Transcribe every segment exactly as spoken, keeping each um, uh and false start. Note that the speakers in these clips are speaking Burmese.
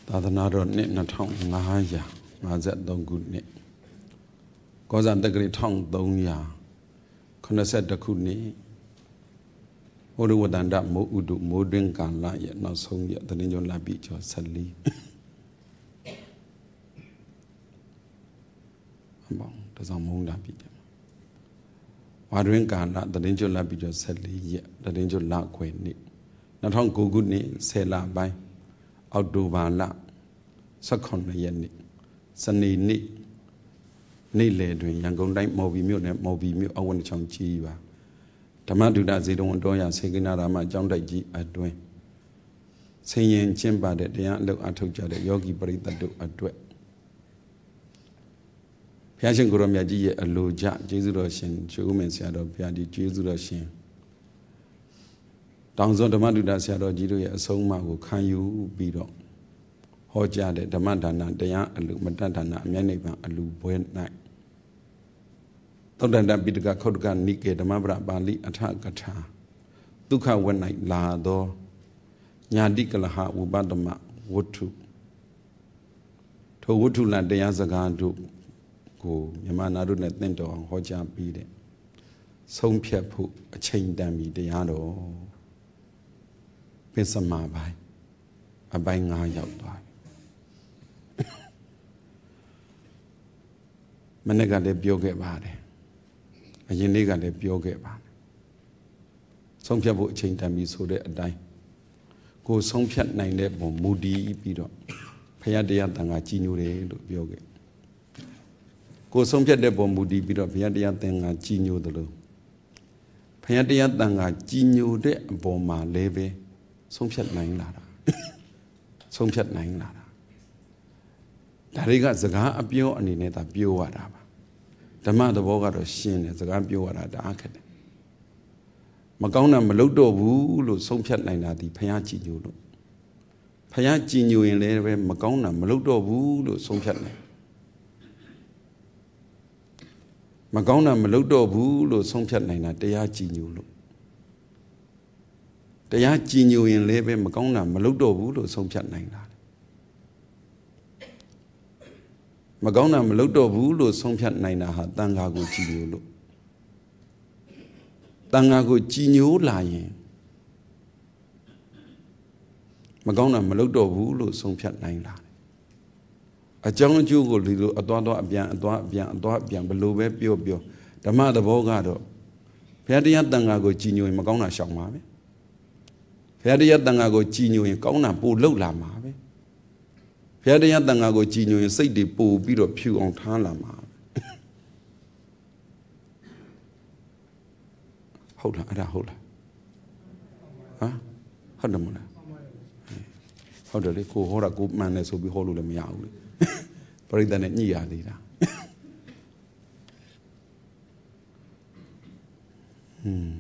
သာသနာတော်နှစ်နှစ်ထောင်ငါးရာငါးဆယ်သုံးခုနှစ်ကောဇာတက္ကရာတစ်ထောင်သုံးရာခုနှစ်ဆယ်တစ်ခုနှစ်ဟောရဝတ္တန္တမိုးဥဒုမိုးတွင်ကာလရဲ့နောက်ဆုံးရက်သတင်ကျော်လပိကျော်ဆယ်လေးအမောင်တစောင်းမုံလာပြီဝါတွင်ကာလသတင်ကျော်လပိကျော်ဆယ်လေးရက်သတင်ကျော်လခွေနှစ်နှစ်ထောင်ကိုခုနှစ်ဆယ်လပိုင်းအောက်တိုဘာလဆယ့်ခုနှစ်ရက်နေ့စနေနေ့နေ့လယ်တွင်ရန်ကုန်တိုင်းမော်ဘီမြို့နယ်မော်ဘီမြို့အဝတ်ချောင်းကြီးပါဓမ္မဒုဒဇေတဝန်တော်ရဆေကိနာရာမအကြောင်းတိုက်ကြီးအတွင်ဆင်ရင်ကျင့်ပါတဲ့တရားအလုပ်အထုတ်ကြတဲ့ယောဂီပရိသတ်တို့အတွက်ဘုရားရှင်ကိုရောမြတ်ကြီးရဲ့အလိုကြကျေးဇူးတော်ရှင်ရှင်ဦးမင်းဆရာတော်ဘုရားကြီးကျေးဇူးတော်ရှင်တောင်စွန်းဓမ္မဒုဒဆရာတော်ကြီးတို့ရဲ့အဆုံးအမကိုခံယူပြီးတော့ဟောကြားတဲ့ဓမ္မဒါနတရားအလူမတ္တဒါနအမြတ်နိဗ္ဗာန်အလူဘွဲ၌သောတန္တပိဋကခောတ္တကနိကေဓမ္မပရပါဠိအထကထာဒုက္ခဝတ်၌လာသောညာတိကလဟဝုပတမဝတ္ထုထိုဝတ္ထုလတရားစကားတို့ကိုမြန်မာနာတို့နဲ့သင်တော်အောင်ဟောကြားပြီးတဲ့ဆုံးဖြတ်ဖို့အချိန်တန်ပြီတရားတော်ပစ္စမပိုင်းအပိုင်းငါးရောက်သွားမနေ့ကလည်းပြောခဲ့ပါတယ်အရင်နေ့ကလည်းပြောခဲ့ပါတယ်ဆုံးဖြတ်ဖို့အချိန်တန်ပြီဆိုတဲ့အတိုင်းကိုဆုံးဖြတ်နိုင်တဲ့ပုံမူတည်ပြီးတော့ဖရာတရားတန်ခါကြီးညိုတယ်လို့ပြောခဲ့ကိုဆုံးဖြတ်တဲ့ပုံမူတည်ပြီးတော့ဖရာတရားတန်ခါကြီးညိုတယ်လို့ဖရာတရားတန်ခါကြီးညိုတဲ့အပေါ်မှာလည်းပဲဆုံးဖြတ်နိုင်လာတာဆုံးဖြတ်နိုင်လာတာဒါတွေကစကားအပြောအနေနဲ့သာပြောရတာပါဓမ္မသဘောကတော့ရှင်းတယ်စကားပြောရတာတအားခက်တယ်မကောင်းတာမလုပ်တော့ဘူးလို့ဆုံးဖြတ်နိုင်တာဒီဖယားကြည်ညိုလို့ဖယားကြည်ညိုရင်လည်းပဲမကောင်းတာမလုပ်တော့ဘူးလို့ဆုံးဖြတ်နိုင်မကောင်းတာမလုပ်တော့ဘူးလို့ဆုံးဖြတ်နိုင်တာတရားကြည်ညိုလို့တရားကြည်ညိုရင်လည်းပဲမကောင်းတာမလုပ်တော့ဘူးလို့ဆုံးဖြတ်နိုင်တာမကောင်းတာမလုပ်တော့ဘူးလို့ဆုံးဖြတ်နိုင်တာဟာတန်ခါကိုကြည်ညိုလို့တန်ခါကိုကြည်ညိုလာရင်မကောင်းတာမလုပ်တော့ဘူးလို့ဆုံးဖြတ်နိုင်လာတယ်အကြောင်းအကျိုးကိုဒီလိုအသွားသွားအပြန်အသွားအပြန်အသွားအပြန်ဘယ်လိုပဲပြောပြောဓမ္မသဘောကတော့ဘုရားတရားတန်ခါကိုကြည်ညိုရင်မကောင်းတာရှောင်ပါပဲဘုရားတရားတန်ခါကိုကြည်ညိုရင်ကောင်းတာပို့လှုပ်လာမှာပဲဘုရားတရားတန်ခါကိုကြည်ညိုရင်စိတ်တွေပို့ပြီးတော့ဖြူအောင်ထားလာမှာဟုတ်လားအဲ့ဒါဟုတ်လားဟမ်ဟုတ်တယ်မလားဟုတ်တယ်လေကိုဟောတာကိုမှန်တယ်ဆိုပြီးဟောလို့လည်းမရဘူးလေပရိသတ်နဲ့ညှိရသေးတာဟွန်း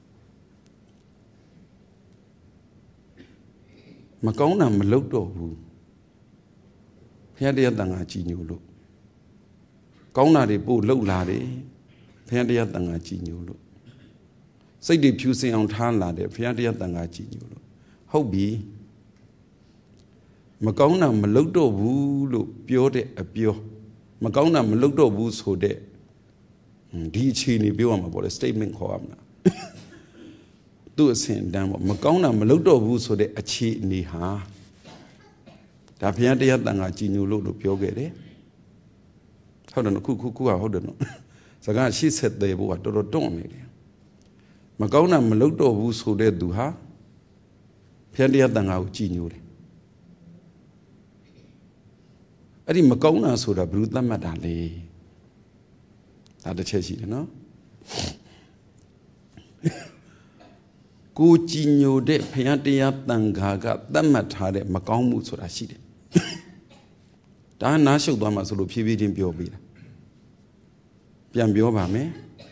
မကောင်းတာမလုပ်တော့ဘူးဘုရားတရားတန်ခါကြည်ညိုလို့ကောင်းတာတွေပို့လှုပ်လာတယ်ဘုရားတရားတန်ခါကြည်ညိုလို့စိတ်တွေဖြူစင်အောင်ထားလာတယ်ဘုရားတရားတန်ခါကြည်ညိုလို့ဟုတ်ပြီမကောင်းတာမလုပ်တော့ဘူးလို့ပြောတဲ့အပြောမကောင်းတာမလုပ်တော့ဘူးဆိုတဲ့ဒီအခြေအနေပြောရမှာပေါ့လေ statement ခေါ်ရမှာသူ့အစဉ်တန်းပေါ့မကောင်းတာမလုပ်တော့ဘူးဆိုတဲ့အခြေအနေဟာဒါဘုရားတရားတန်ခါကြည်ညိုလို့လို့ပြောခဲ့တယ်ဟုတ်တယ်နော်ခုခုခုကဟုတ်တယ်နော်စကားရှေ့ဆက်သေးဖို့ကတော်တော်တွန့်နေတယ်မကောင်းတာမလုပ်တော့ဘူးဆိုတဲ့သူဟာဘုရားတရားတန်ခါကိုကြည်ညိုတယ်အဲ့ဒီမကောင်းတာဆိုတာဘယ်လိုသတ်မှတ်တာလဲဒါတစ်ချက်ရှိတယ်နော်ကိုကြည်ညိုတဲ့ဘုရားတရားတန်ခါကသတ်မှတ်ထားတဲ့မကောင်းမှုဆိုတာရှိတယ်ဒါနားရှုပ်သွားမှဆိုလို့ဖြည်းဖြည်းချင်းပြောပေးတာပြန်ပြောပါမယ်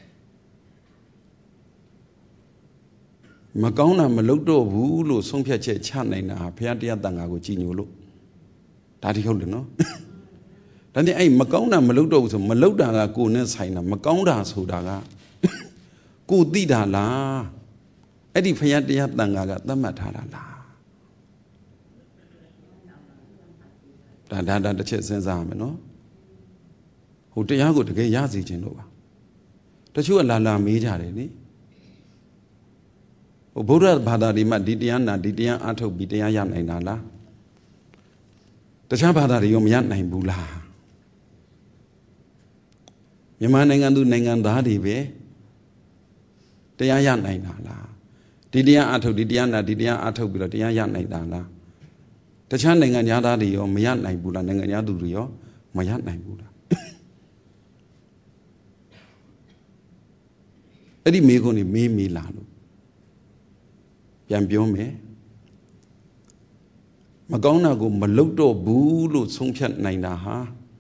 မကောင်းတာမလုပ်တော့ဘူးလို့ဆုံးဖြတ်ချက်ချနိုင်တာဘုရားတရားတန်ခါကိုကြည်ညိုလို့ဒါတိဟုတ်တယ်နော်ဒါနဲ့အဲ့မကောင်းတာမလုပ်တော့ဘူးဆိုမလုပ်တာကကိုယ်နဲ့ဆိုင်တာမကောင်းတာဆိုတာကကိုသိတာလားအဲ့ဒီဘုရားတရားတန်ခါကသတ်မှတ်ထားတာလားဟဒါဒါဒါတစ်ချက်စဉ်းစားရမယ်နော်ဟိုတရားကိုတကယ်ရစီခြင်းလို့ပါတချို့ကလာလာမေးကြတယ်နိဟိုဗုဒ္ဓဘာသာတွေမှာဒီတရားနာဒီတရားအထုတ်ပြီးတရားရနိုင်တာလားတခြားဘာသာတွေရောမရနိုင်ဘူးလားမြန်မာနိုင်ငံသူနိုင်ငံသားတွေပဲတရားရနိုင်တာလားဒီတရားအထုတ်ဒီတရားနာဒီတရားအထုတ်ပြီးတော့တရားရနိုင်တာလားတခြားနိုင်ငံသားတွေရောမရနိုင်ဘူးလားနိုင်ငံသားသူတွေရောမရနိုင်ဘူးလားအဲ့ဒီမေးခွန်းနေမေးမေးလာလို့ပြန်ပြောမယ်မကောင်းတာကိုမလုပ်တော့ဘူးလို့ဆုံးဖြတ်နိုင်တာဟာ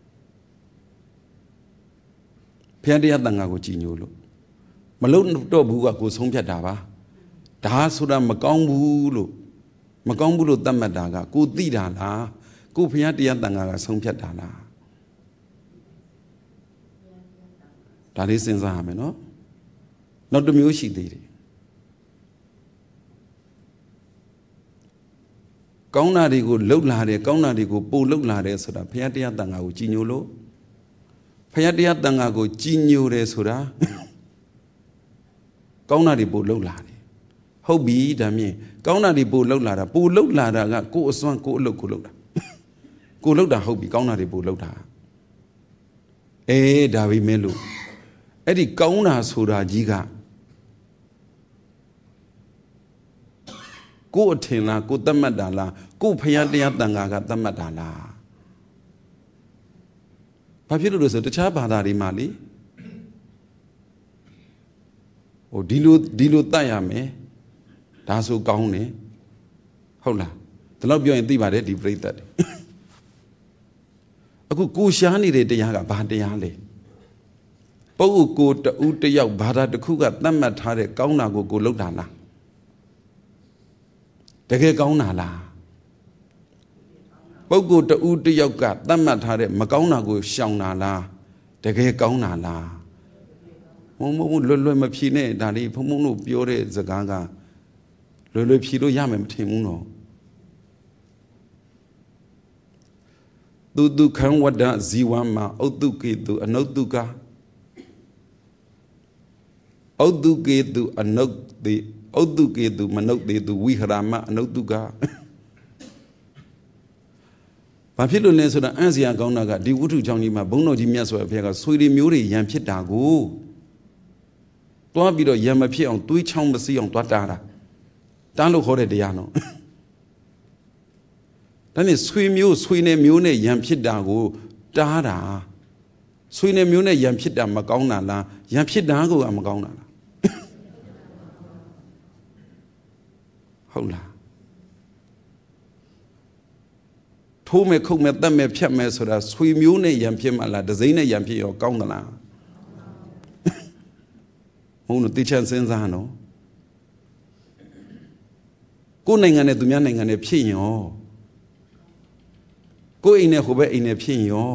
ဘုရားတရားတန်ခါကိုကြည်ညိုလို့မလုပ်တော့ဘူးကကိုဆုံးဖြတ်တာပါဒါဆိုတာမကောင်းဘူးလို့မကောင်းဘူးလို့သတ်မှတ်တာကကိုသိတာလားကိုဘုရားတရားတန်ခါကဆုံးဖြတ်တာလားဒါလေးစဉ်းစားရမယ်နော်နောက်တစ်မျိုးရှိသေးတယ်ကောင်းတာတွေကိုလှုပ်လာတယ်ကောင်းတာတွေကိုပို့လှုပ်လာတယ်ဆိုတာဘုရားတရားတန်ခါကိုကြည်ညိုလို့ဘုရားတရားတန်ခါကိုကြည်ညိုတယ်ဆိုတာကောင်းတာတွေပို့လှုပ်လာတယ်ဟုတ်ပြီဒါမြင်ကောင်းတာတွေပို့လှုပ်လာတာပို့လှုပ်လာတာကကိုယ်အစွမ်းကိုယ်အလုပ်ကိုလှုပ်တာကိုလှုပ်တာဟုတ်ပြီကောင်းတာတွေပို့လှုပ်တာအေးဒါပဲမဲလို့အဲ့ဒီကောင်းတာဆိုတာကြီးကကိုအထင်လားကိုသတ်မှတ်တာလားကိုဖယားတရားတန်ခါကသတ်မှတ်တာလားဘာဖြစ်လို့လဲဆိုတခြားဘာသာတွေမှာလေဟိုဒီလိုဒီလိုတတ်ရမယ်ဒါဆိုကောင်းတယ်ဟုတ်လားဒီလောက်ပြောရင်သိပါတယ်ဒီပြိဿတ်အခုကိုရှားနေတဲ့တရားကဘာတရားလဲပုဂ္ဂိုလ်ကိုတူတယောက်ဘာသာတစ်ခုကသတ်မှတ်ထားတဲ့ကောင်းတာကိုကိုလုပ်တာလားတကယ်ကောင်းတာလားပုဂ္ဂိုလ်တူတယောက်ကသတ်မှတ်ထားတဲ့မကောင်းတာကိုရှောင်တာလားတကယ်ကောင်းတာလားမုံမုံလွယ်လွယ်မဖြေနဲ့ဒါလေးဘုံဘုံတို့ပြောတဲ့စကားကလွယ်လွယ်ဖြေလို့ရမယ်မထင်ဘူးနော်သူဒုခံဝဒဇီဝမှာဥတုကေတုအနုတုကဥတုကေတုအနုတိဥတုကေတုမနုတေတုဝိဟရမအနုတုကဘာဖြစ်လို့လဲဆိုတော့အံ့စရာကောင်းတာကဒီဝတ္ထုချောင်းကြီးမှာဘုန်းတော်ကြီးမြတ်စွာဘုရားကဆွေတွေမျိုးတွေရံဖြစ်တာကိုတွားပြီးတော့ရံမဖြစ်အောင်တွေးချောင်းမစီအောင်တွားတားတာတားလို့ခေါ်တဲ့တရားနော်ဒါနဲ့ဆွေမျိုးဆွေနဲ့မျိုးနဲ့ရံဖြစ်တာကိုတားတာဆွေနဲ့မျိုးနဲ့ရံဖြစ်တာမကောင်းတာလားရံဖြစ်တာကိုကမကောင်းတာလားဟုတ်လားထိုးမဲ့ခုတ်မဲ့တတ်မဲ့ဖြတ်မဲ့ဆိုတာဆွေမျိုးနဲ့ရံဖြစ်မှလားဒစိမ့်နဲ့ရံဖြစ်ရောကောင်းသလားမဟုတ်လို့တိချမ်းစဉ်းစားနော်ကိုယ်နိုင်ငံနဲ့သူများနိုင်ငံနဲ့ဖြစ်ရောကိုယ်အိမ်နဲ့ဟိုဘက်အိမ်နဲ့ဖြစ်ရော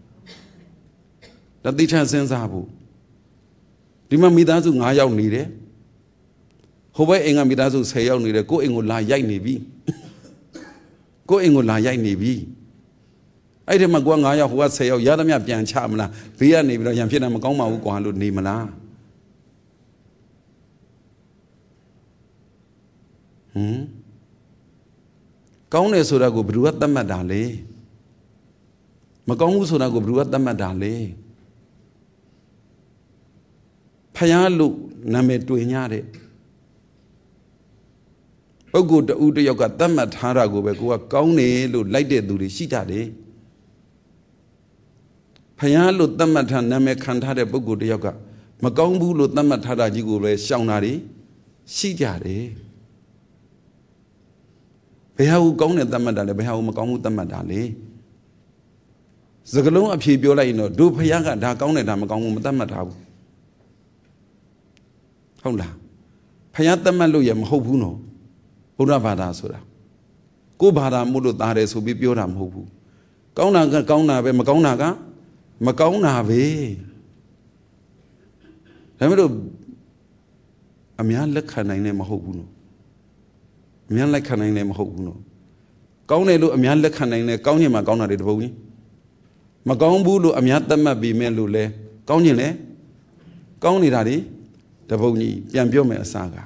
ဒါတိချမ်းစဉ်းစားဖို့ဒီမှာမိသားစု၅ယောက်နေတယ်ဟိုဘက်အိမ်ကမိသားစု၁၀ယောက်နေတယ်ကိုယ်အိမ်ကိုလာရိုက်နေပြီကိုယ်အိမ်ကိုလာရိုက်နေပြီအဲ့ဒီမှာကိုက၅ယောက်ဟိုက၁၀ယောက်ရသမျှပြန်ချမလားဘေးကနေပြီးတော့ရံဖြစ်တာမကောင်းပါဘူးကွာလို့နေမလားဟမ်ကောင်းတယ်ဆိုတာကိုဘယ်သူကသတ်မှတ်တာလဲမကောင်းဘူးဆိုတာကိုဘယ်သူကသတ်မှတ်တာလဲဖယားလို့နာမည်တွင်ညတဲ့ပုဂ္ဂိုလ်တူတယောက်ကသတ်မှတ်ထားတာကိုပဲကိုကကောင်းတယ်လို့လိုက်တဲ့သူတွေရှိကြတယ်ဖယားလို့သတ်မှတ်ထားနာမည်ခံထားတဲ့ပုဂ္ဂိုလ်တယောက်ကမကောင်းဘူးလို့သတ်မှတ်ထားတာကြီးကိုပဲရှောင်တာတွေရှိကြတယ်ဘယ်ဟာကိုကောင်းတယ်သတ်မှတ်တာလဲဘယ်ဟာကိုမကောင်းဘူးသတ်မှတ်တာလဲစကလုံးအဖြေပြောလိုက်ရင်တော့ဒုဖယားကဒါကောင်းတယ်ဒါမကောင်းဘူးမသတ်မှတ်ထားဘူးဟုတ်လားဖယားသတ်မှတ်လို့ရမဟုတ်ဘူးနော်ဘုရားဘာသာဆိုတာကိုယ်ဘာသာမို့လို့သားတယ်ဆိုပြီးပြောတာမဟုတ်ဘူးကောင်းတာကကောင်းတာပဲမကောင်းတာကမကောင်းတာပဲဒါပေမဲ့အများလက်ခံနိုင်တယ်မဟုတ်ဘူးနော်အများလက်ခံနိုင်တယ်မဟုတ်ဘူးနော် Cao này lu âm nhạc lắc hành này cao như mà cao nào để đâu nhỉ? Mà cao bu lu âm nhạc tâm mà bị mẹ lu lệ cao như lệ cao này ra đi đâu nhỉ? Biên biểu mẹ sao cả?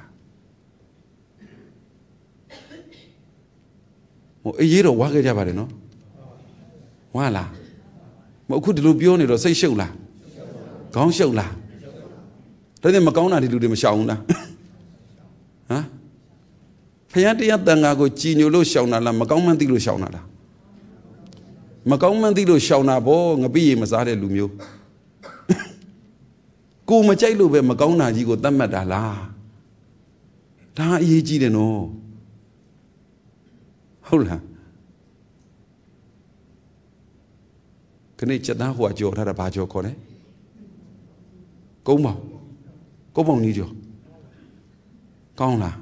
Một cái gì đó quá cái gì vậy nó? Quá là một khu điều biểu này rồi xây sâu là cao sâu là thế nên mà cao nào thì đủ để mà sâu na hả? Phải nhớ đi ăn ngà của chi nhiều lúc sầu nào là mà công mang tí lúc sầu nào đó, mà công mang tí lúc sầu nào bố ngã bí mà sao để lùm yêu, cô mà chạy lùm về mà công nào gì của tâm mà đã là, đã ý gì đấy nó, không là, cái này chắc đã hòa chiều thay là ba chiều con đấy, công bảo, công bảo như chưa, công là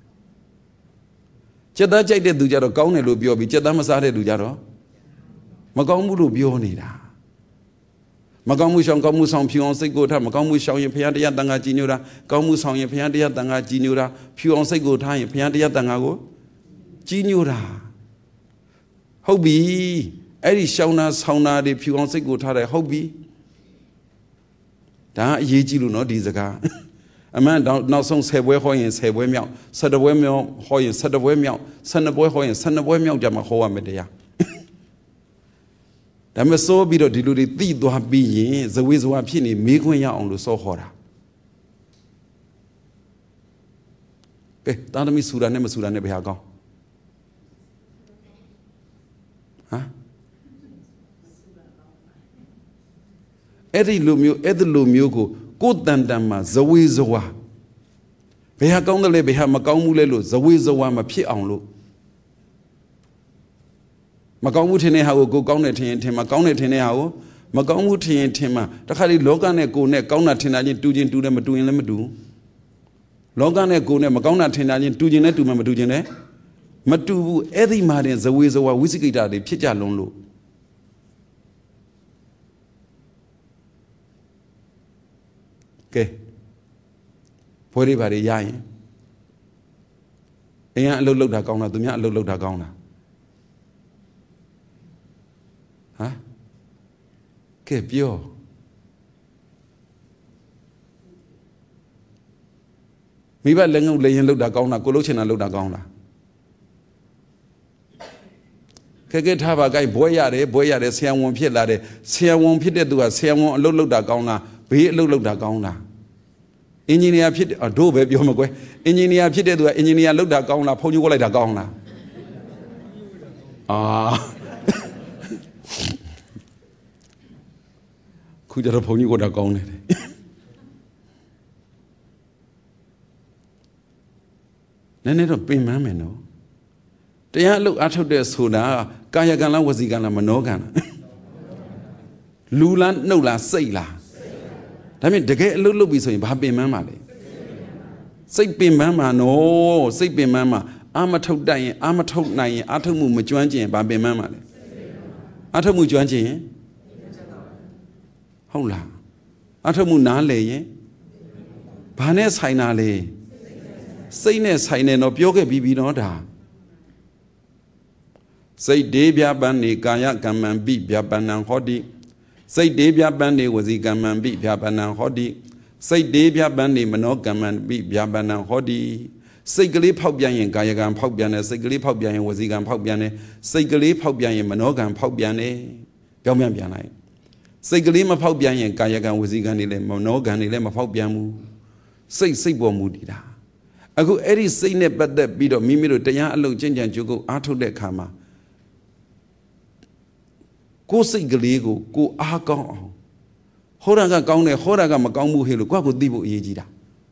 chết đã chạy đến từ giờ đó cao này lùi biểu bị chết đã mà sao để từ giờ đó mà cao mu lùi biểu này đã mà cao mu xong cao mu xong phiêu ông say cô tham mà cao mu xong những phiền địa tăng ngà chi nhiêu ra cao mu xong những phiền địa tăng ngà chi nhiêu ra phiêu ông say cô tham những phiền địa tăng ngà cô chi nhiêu ra hậu bị ấy đi sau na sau na để phiêu ông say cô tham này hậu bị đã gì chi luôn nó đi ra cả mà nào xong xe bơi hỏi xe bơi mèo xe đạp bơi mèo hỏi xe đạp bơi mèo xe đạp bơi hỏi xe đạp bơi mèo cho mà khó mà đấy à, đã mà số bị đó đi lùi đi đồ hấp bị rồi bây giờ phi này mấy con nhà ông luôn số khó ra, cái ta đã mi sura này mà sura này bây giờ con, hả? Ấy đi lùm yêu, ấy đi lùm yêu cô cô đàn đàn mà dối dối à, bây giờ công đó bây giờ mà công mua lên luôn dối dối mà phía ông luôn, mà công mua thế này hao cô công này thế thế mà công này thế này hao, mà công mua thế thế mà, tất cả đi lỗ cái này cô này công này thế này tu chân tu này mà tu này mà tu, lỗ cái này cô này mà công này thế này tu chân này tu mà tu chân này, mà tu ấy đi mà đến dối dối à, cái đó để phía cha luôn luôn. Okay. Phơi đi bà đi dài. Anh ạ lâu lâu đã con nào tụi nhá lâu lâu đã con nào. Hả? Cái biểu. Mấy bạn lên ông lên lâu đã con nào cô lúc trên là lâu đã con nào. Cái cái thà bà cái bôi ra đấy bôi ra đấy xem ông phiết là đấy xem ông phiết đấy tụi xem ông lâu lâu đã con nào. Bị lâu lâu đã con là engineerဖြစ်ởတို့ပဲပြောမှာကွယ် engineer ဖြစ်တဲ့သူက engineer လောက်တာကောင်းလားဖုန်းကြီးဝက်လိုက်တာကောင်းလားအာခုကျတော့ဖုန်းကြီးဝက်တာကောင်းတယ်နည်းနည်းတော့ပင်ပန်းမယ်နော်တရားအလုပ်အားထုတ်တဲ့ဆိုတာကာယကံလားဝစီကံလားမနောကံလားလူလားနှုတ်လားစိတ်လားဒါပေမဲ့တကယ်အလုပ်လုပ်ပြီဆိုရင်ဘာပင်ပန်းမှာလဲစိတ်ပင်ပန်းမှာနော်စိတ်ပင်ပန်းမှာအာမထုတ်တတ်ရင်အာမထုတ်နိုင်ရင်အာထုတ်မှုမကျွမ်းကျင်ဘာပင်ပန်းမှာလဲအာထုတ်မှုကျွမ်းကျင်ရင်ဟုတ်လားအာထုတ်မှုနားလည်ရင်ဘာနဲ့ဆိုင်တာလဲစိတ်နဲ့ဆိုင်တယ်တော့ပြောခဲ့ပြီးပြီနော်ဒါစိတ်ဒေဗျာပန်နေကာယကမ္မံပိဗျာပန္နံဟောတိစိတ်ဒေဗျာပန်နေဝစီကမ္မံပိဗျာပန္နံဟောတိစိတ်ဒေဗျာပန်နေမနောကမ္မံပိဗျာပန္နံဟောတိစိတ်ကလေးဖောက်ပြန်ရင်ကာယကံဖောက်ပြန်တယ်စိတ်ကလေးဖောက်ပြန်ရင်ဝစီကံဖောက်ပြန်တယ်စိတ်ကလေးဖောက်ပြန်ရင်မနောကံဖောက်ပြန်တယ်ပြောင်းပြန်ပြန်လိုက်စိတ်ကလေးမဖောက်ပြန်ရင်ကာယကံဝစီကံတွေလည်းမနောကံတွေလည်းမဖောက်ပြန်ဘူးစိတ်စိတ်ပေါ်မူတည်တာအခုအဲ့ဒီစိတ်နဲ့ပတ်သက်ပြီးတော့မိမိတို့တရားအလုပ်ကျင့်ကြံကြိုးကုပ်အားထုတ်တဲ့အခါမှာကိုယ်စိတ်ကလေးကိုကိုအားကောင်းအောင်ဟောတာကကောင်းတယ်ဟောတာကမကောင်းဘူးဟဲ့လို့ကိုယ့်ကိုသိဖို့အရေးကြီးတာ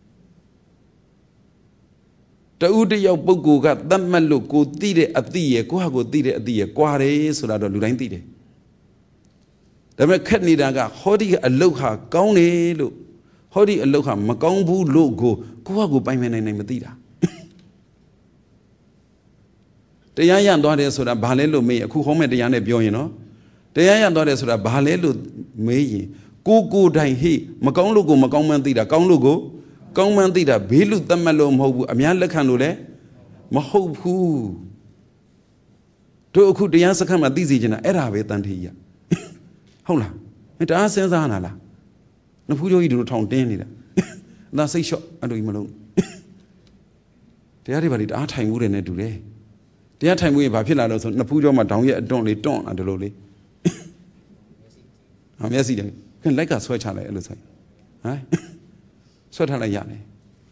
တူတယောက်ပုဂ္ဂိုလ်ကသတ်မှတ်လို့ကိုသိတဲ့အသိရယ်ကိုယ့်ဟာကိုသိတဲ့အသိရယ်ကွာတယ်ဆိုတာတော့လူတိုင်းသိတယ်ဒါပေမဲ့ခက်နေတာကဟောဒီအလုတ်ဟာကောင်းတယ်လို့ဟောဒီအလုတ်ဟာမကောင်းဘူးလို့ကိုကိုယ့်ဟာကိုပိုင်မနိုင်နိုင်မသိတာတရားရသွားတယ်ဆိုတာဘာလဲလို့မေးအခုဟောမဲ့တရားနဲ့ပြောရင်နော်တရားရသွားတယ်ဆိုတာဘာလဲလို့မေးရင်ကိုကိုတိုင်ဟိမကောင်းလို့ကိုမကောင်းမှန်းသိတာကောင်းလို့ကိုကောင်းမှန်းသိတာဘေးလူသတ်မှတ်လို့မဟုတ်ဘူးအများလက်ခံလို့လည်းမဟုတ်ဘူးတို့အခုတရားစခန်းမှာသိစီချင်တာအဲ့ဒါပဲတန်ထေကြီးဟုတ်လားတအားစဉ်းစားနာလားနဖူးကျော်ကြီးတို့ထောင်တင်းနေတာဒါစိတ်လျှော့အဲ့လိုကြီးမလုံးတရားတွေဘာတွေတအားထိုင်မှုတွေနဲ့တူတယ်တရားထိုင်မှုရင်ဘာဖြစ်လာလို့ဆိုနဖူးကျော်မှာဒေါင်းရဲ့အတွန့်လေးတွန့်လာတယ်လို့လေဟာမျက်စိတယ်ခင်လိုက်ကဆွဲချလိုက်အဲ့လိုဆိုဟမ်ဆွဲထားလိုက်ရတယ်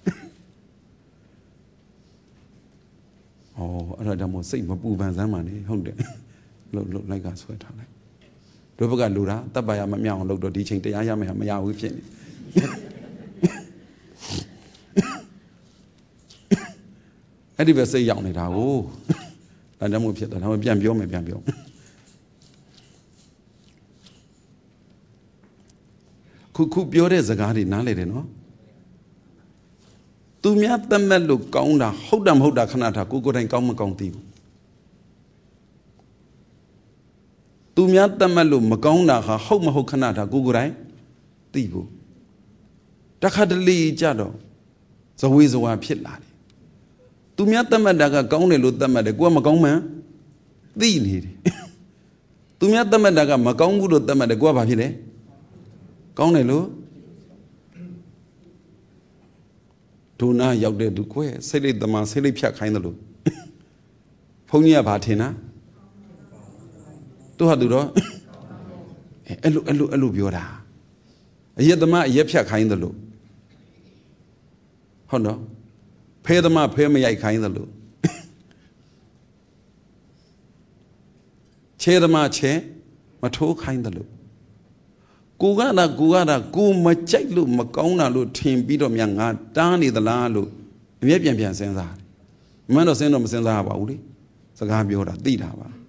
ဩအဲ့ဒါကြောင့်မို့စိတ်မပူပန်စမ်းပါနဲ့ဟုတ်တယ်လို့လို့လိုက်ကဆွဲထားလိုက်တို့ဘက်ကလူတာတပ်ပါရမမြောက်အောင်လုပ်တော့ဒီချိန်တရားရမယ်မရဘူးဖြစ်နေအဲ့ဒီပဲစိတ်ရောက်နေတာကိုဒါကြောင့်မို့ဖြစ်တာဒါမှပြန်ပြောမယ်ပြန်ပြောခုခုပြောတဲ့စကားတွေနားလေတယ်နော်သူများတတ်မဲ့လို့ကောင်းတာဟုတ်တာမဟုတ်တာခဏထားကိုကိုယ်တိုင်ကောင်းမကောင်းသိဘူးသူများတတ်မဲ့လို့မကောင်းတာဟာဟုတ်မဟုတ်ခဏထားကိုကိုယ်တိုင်သိဘူးတခါတလေကြတော့ဇဝေဇဝါဖြစ်လာတယ်သူများတတ်မဲ့တာကကောင်းတယ်လို့တတ်မဲ့တယ်ကိုကမကောင်းမှန်းသိနေတယ်သူများတတ်မဲ့တာကမကောင်းဘူးလို့တတ်မဲ့တယ်ကိုကဘာဖြစ်လဲကောင်းတယ်လို့ဒုနာရောက်တဲ့သူကိုယ်စိတ်လိတ်သမားစိတ်လိတ်ဖြတ်ခိုင်းတယ်လို့ဘုန်းကြီးကဘာထင်တာသူဟာသူတော့အဲ့လိုအဲ့လိုအဲ့လိုပြောတာအရက်သမားအရက်ဖြတ်ခိုင်းတယ်လို့ဟုတ်တော့ဖဲသမားဖဲမရိုက်ခိုင်းတယ်လို့ခြေသမားခြေမထိုးခိုင်းတယ်လို့ကိုကတာကိုကတာကိုမကြိုက်လို့မကောင်းတာလို့ထင်ပြီးတော့များငါတားနေသလားလို့အမြဲပြန်ပြန်စဉ်းစားတယ်။မမှန်တော့စဉ်းတော့မစဉ်းစားရပါဘူးလေ။စကားပြောတာသိတာပါ။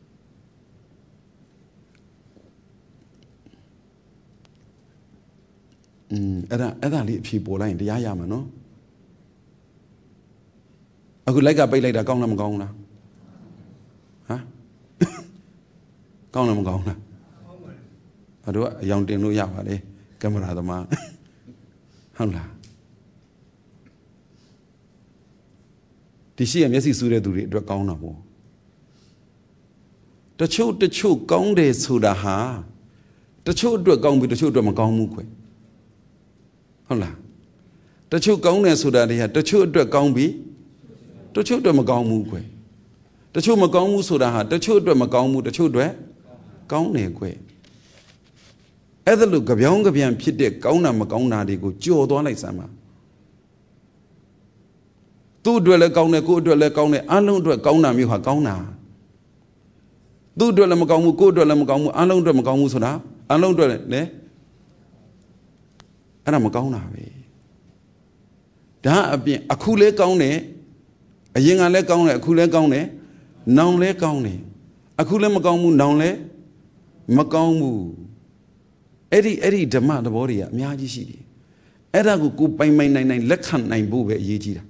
อืมအဲ့ဒါအဲ့ဒါလေးအဖြေပေါ်လိုက်ရင်တရားရမှာနော်။အခုလိုက်ကပိတ်လိုက်တာကောင်းလားမကောင်းလား။ဟမ်ကောင်းလားမကောင်းလား။ဘာတို့အယောင်တင်လို့ရပါလေကင်မရာသမားဟုတ်လားဒီရှိရမျက်စိစူးတဲ့သူတွေအတွက်ကောင်းတာပေါ့တချို့တချို့ကောင်းတယ်ဆိုတာဟာတချို့အတွက်ကောင်းပြီးတချို့အတွက်မကောင်းဘူးခွဟုတ်လားတချို့ကောင်းတယ်ဆိုတာတွေဟာတချို့အတွက်ကောင်းပြီးတချို့အတွက်မကောင်းဘူးခွတချို့မကောင်းဘူးဆိုတာဟာတချို့အတွက်မကောင်းဘူးတချို့အတွက်ကောင်းတယ်ခွအဲ့ဒါလို့ကြပြောင်းကြပြန်ဖြစ်တဲ့ကောင်းတာမကောင်းတာတွေကိုကြော်သွားလိုက်စမ်းပါသူ့အတွက်လည်းကောင်းတယ်ကိုယ့်အတွက်လည်းကောင်းတယ်အလုံးအတွက်ကောင်းတာမျိုးဟာကောင်းတာသူ့အတွက်လည်းမကောင်းဘူးကိုယ့်အတွက်လည်းမကောင်းဘူးအလုံးအတွက်မကောင်းဘူးဆိုတာအလုံးအတွက်လည်းအဲ့ဒါမကောင်းတာပဲဒါအပြင်အခုလည်းကောင်းတယ်အရင်ကလည်းကောင်းတယ်အခုလည်းကောင်းတယ်နောင်လည်းကောင်းတယ်အခုလည်းမကောင်းဘူးနောင်လည်းမကောင်းဘူးအဲ့ဒီအဲ့ဒီဓမ္မသဘောတွေကအများကြီးရှိတယ်အဲ့ဒါကိုကိုပိုင်ပိုင်နိုင်နိုင်လက်ခံနိုင်ဖို့ပဲအရေးကြီးတာ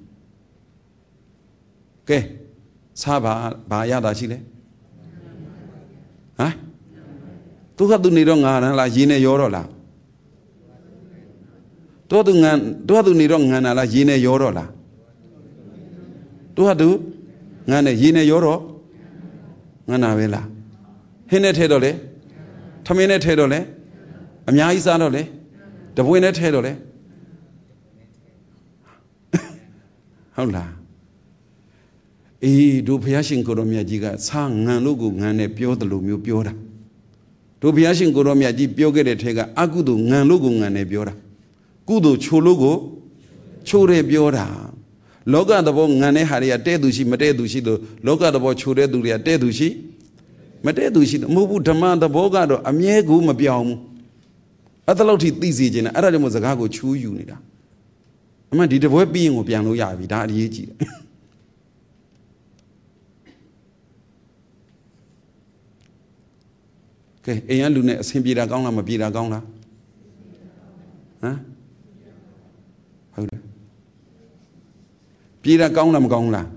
ကဲစားပါဘာရတာရှိလဲဟမ်သူကသူနေတော့ငါလားရေနဲ့ရောတော့လားတော့သူငန်တော့သူနေတော့ငန်တာလားရေနဲ့ရောတော့လားတော့သူငန်နဲ့ရေနဲ့ရောတော့ငန်တာပဲလားဟင်းနဲ့ထဲတော့လေထမင်းနဲ့ထဲတော့လေအများကြီးစားတော့လေတပွင့်နဲ့ထဲတော့လေဟုတ်လားအေးတို့ဘုရားရှင်ကိုတော်မြတ်ကြီးကစားငံလို့ကိုငံနဲ့ပြောတယ်လို့မျိုးပြောတာတို့ဘုရားရှင်ကိုတော်မြတ်ကြီးပြောခဲ့တဲ့ထဲကအကုသိုလ်ငံလို့ကိုငံနဲ့ပြောတာကုသိုလ်ချိုလို့ကိုချိုတယ်ပြောတာလောကသဘောငံတဲ့ဟာတွေကတဲ့သူရှိမတဲ့သူရှိလို့လောကသဘောချိုတဲ့သူတွေကတဲ့သူရှိမတဲ့သူရှိလို့မဟုတ်ဘူးဓမ္မသဘောကတော့အမြဲကိုမပြောင်းဘူးအဲ့ဒါလို့ထိသိစေခြင်းနဲ့အဲ့ဒါကြောင့်မို့စကားကိုချူးယူနေတာအမှန်ဒီတပွဲပြီးရင်ကိုပြန်လို့ရပြီဒါအရေးကြီးတယ်ကဲအိမ်ကလူနဲ့အဆင်ပြေတာကောင်းလားမပြေတာကောင်းလားဟမ်ဟုတ်တယ်ပြေတာကောင်းလားမကောင်းလား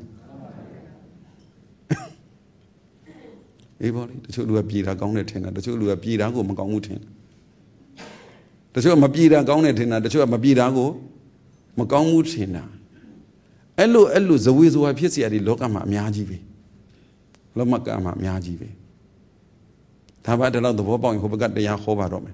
အေးပေါ့လေတချို့လူကပြေတာကောင်းတယ်ထင်တာတချို့လူကပြေတာကိုမကောင်းဘူးထင်တချို့မပြေတာကောင်းတယ်ထင်တာတချို့ကမပြေတာကိုမကောင်းဘူးထင်တာအဲ့လိုအဲ့လိုဇဝေဇဝါဖြစ်เสียတဲ့လောကမှာအများကြီးပဲလောမကအမှာအများကြီးပဲဒါပါတဲ့လောက်သဘောပေါက်ရင်ဟိုဘက်ကတရားခေါ်ပါတော့မယ်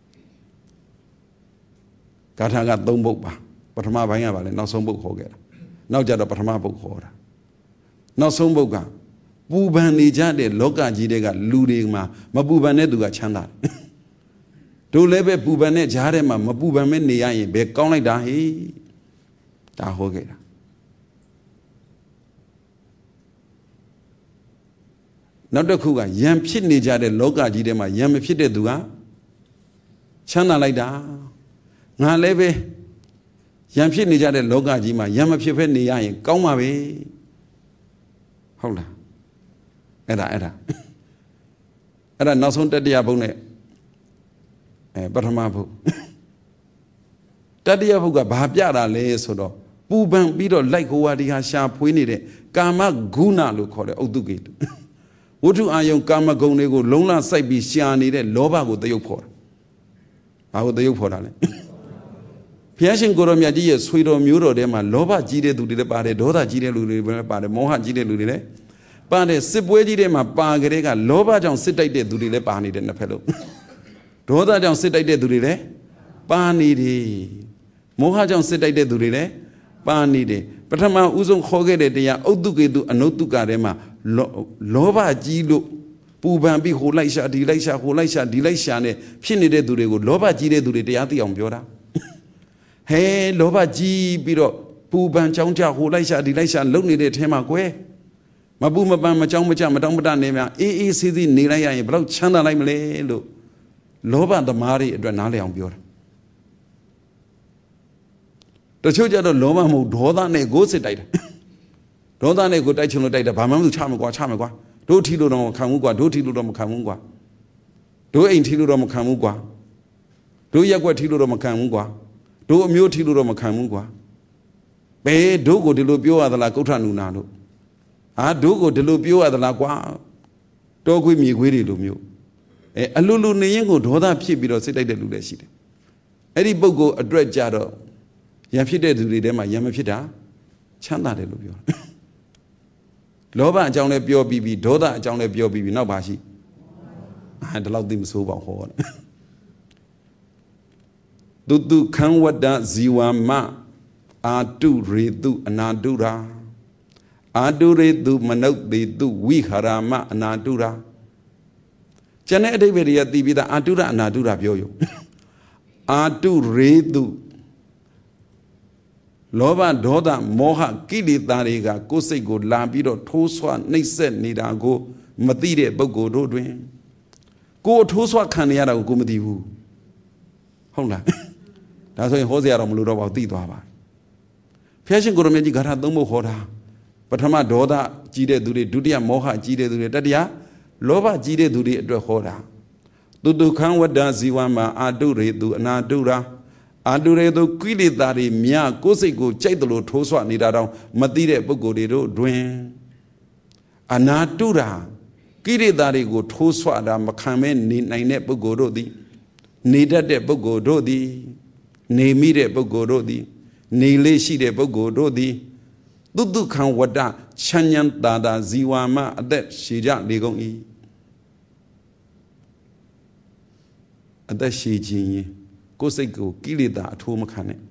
ဂါထာကသုံးပုဒ်ပါပထမပိုင်းကပါလေနောက်ဆုံးပုဒ်ခေါ်ခဲ့တာနောက်ကြတော့ပထမပုဒ်ခေါ်တာနောက်ဆုံးပုဒ်ကပူပန်နေကြတဲ့လောကကြီးတွေကလူတွေမှာမပူပန်တဲ့သူကချမ်းသာတယ်တို့လည်းပဲပူပန်တဲ့ကြားထဲမှာမပူပန်မဲ့နေရရင်ဘယ်ကောင်းလိုက်တာဟေ့ဒါဟောခဲ့တာနောက်တစ်ခုကယံဖြစ်နေကြတဲ့လောကကြီးထဲမှာယံမဖြစ်တဲ့သူကချမ်းသာလိုက်တာငါလည်းပဲယံဖြစ်နေကြတဲ့လောကကြီးမှာယံမဖြစ်ဖက်နေရရင်ကောင်းပါပဲဟုတ်လားအဲ့ဒါအဲ့ဒါအဲ့ဒါနောက်ဆုံးတတိယဘုံနဲ့အဲပထမဘုံတတိယဘုံကဘာပြတာလဲဆိုတော့ပူပန်ပြီးတော့လိုက်ကိုဝါဒီဟာရှာဖွေးနေတဲ့ကာမဂုဏလို့ခေါ်တဲ့ဥဒ္ဓကေတုဝတ္ထုအာယုံကာမဂုဏ်တွေကိုလုံးလစိုက်ပြီးရှာနေတဲ့လောဘကိုတယုတ်ဖော်တာဘာကိုတယုတ်ဖော်တာလဲဘုရားရှင်ကိုရောမြတ်ကြီးရဲ့ဆွေတော်မျိုးတော်ထဲမှာလောဘကြီးတဲ့သူတွေလည်းပါတယ်ဒေါသကြီးတဲ့လူတွေလည်းပါတယ်မောဟကြီးတဲ့လူတွေလည်းပါတယ်စစ်ပွဲကြီးထဲမှာပါကြတဲ့ကလောဘကြောင့်စစ်တိုက်တဲ့သူတွေလည်းပါနေတယ်နှစ်ဖက်လုံးဒေါသကြောင့်စစ်တိုက်တဲ့သူတွေလည်းပါနေတယ်မောဟကြောင့်စစ်တိုက်တဲ့သူတွေလည်းပါနေတယ်ပထမဦးဆုံးခေါ်ခဲ့တဲ့တရားဥဒ္ဓကေတုအနုတ္တကထဲမှာလောဘကြီးလို့ပူပန်ပြီးဟိုလိုက်ရှာဒီလိုက်ရှာဟိုလိုက်ရှာဒီလိုက်ရှာနဲ့ဖြစ်နေတဲ့သူတွေကိုလောဘကြီးတဲ့သူတွေတရားသိအောင်ပြောတာဟဲလောဘကြီးပြီးတော့ပူပန်ကြောင်းကြဟိုလိုက်ရှာဒီလိုက်ရှာလုံနေတဲ့အထဲမှာကွယ်မပူမပန်မကြောင်းမကြမတောင်းမတနေများအေးအေးဆေးဆေးနေလိုက်ရရင်ဘယ်လောက်ချမ်းသာလိုက်မလဲလို့လောဘသမားတွေအတွက်နားလည်အောင်ပြောတာတချို့ကြတော့လောဘမဟုတ်ဒေါသနဲ့ကိုယ်စစ်တိုက်တာဒေါသနဲ့ကိုတိုက်ချင်လို့တိုက်တာဘာမှမလုပ်ချမယ်ကွာချမယ်ကွာတို့ထီလို့တော့မခံဘူးကွာတို့ထီလို့တော့မခံဘူးကွာတို့အိမ်ထီလို့တော့မခံဘူးကွာတို့ရက်ွက်ထီလို့တော့မခံဘူးကွာတို့အမျိုးထီလို့တော့မခံဘူးကွာဘယ်တို့ကိုဒီလိုပြောရသလားကုဋ္ဌနုနာလို့အာတို့ကိုဒီလိုပြောရသလားကွာတောခွေးမြေခွေးတွေလိုမျိုးအဲအလိုလိုနေရင်ကိုဒေါသဖြစ်ပြီးတော့စိတ်တိုက်တဲ့လူလည်းရှိတယ်အဲ့ဒီပုဂ္ဂိုလ်အတွက်ကြတော့ရံဖြစ်တဲ့သူတွေထဲမှာရံမဖြစ်တာချမ်းသာတယ်လို့ပြောတယ်လောဘအကြောင်းလည်းပြောပြီးပြီးဒေါသအကြောင်းလည်းပြောပြီးပြီးနောက်ပါရှိအာဒီလောက်သိမဆိုးပါဟောတယ်တုတုခံဝတ္တဇီဝမအာတုရေတုအနာတုရာအာတုရေတုမနုဿေတုဝိဟာရမအနာတုရာကျန်တဲ့အဓိပ္ပာယ်တွေကသိပြီးသားအာတုရအနာတုရပြောယူအာတုရေတုလောဘဒေါသမောဟကိလေသာတွေကကိုယ်စိတ်ကိုလာပြီးတော့ထိုးဆွနှိပ်စက်နေတာကိုမသိတဲ့ပုဂ္ဂိုလ်တို့တွင်ကိုယ်ထိုးဆွခံနေရတာကိုကိုမသိဘူးဟုတ်လားဒါဆိုရင်ဟောစရာတော့မလိုတော့ပါဘူးသိသွားပါဖျက်ရှင်ကိုရမေကြီးဂါထာသုံးဖို့ဟောတာပထမဒေါသကြီးတဲ့သူတွေဒုတိယမောဟကြီးတဲ့သူတွေတတိယလောဘကြီးတဲ့သူတွေအတွက်ဟောတာတုတုခံဝတ္တဇီဝမှာအာတုရေတုအနာတုရာအာတုရေတုကိလေသာတွေမြကိုယ်စိတ်ကိုကြိုက်တယ်လို့ထိုးဆွနေတာတောင်မသိတဲ့ပုဂ္ဂိုလ်တွေတို့တွင်အနာတုရာကိလေသာတွေကိုထိုးဆွတာမခံမဲနေနိုင်တဲ့ပုဂ္ဂိုလ်တို့သည်နေတတ်တဲ့ပုဂ္ဂိုလ်တို့သည်နေမိတဲ့ပုဂ္ဂိုလ်တို့သည်နေလေးရှိတဲ့ပုဂ္ဂိုလ်တို့သည်တုတုခံဝတ္တချမ်းဉဏ်သာသာဇီဝမအသက်ရှည်ကြလေကုန်၏အသက်ရှည်ခြင်းရင်ကိုယ်စိတ်ကိုကိလေသာအထိုးမခံနဲ့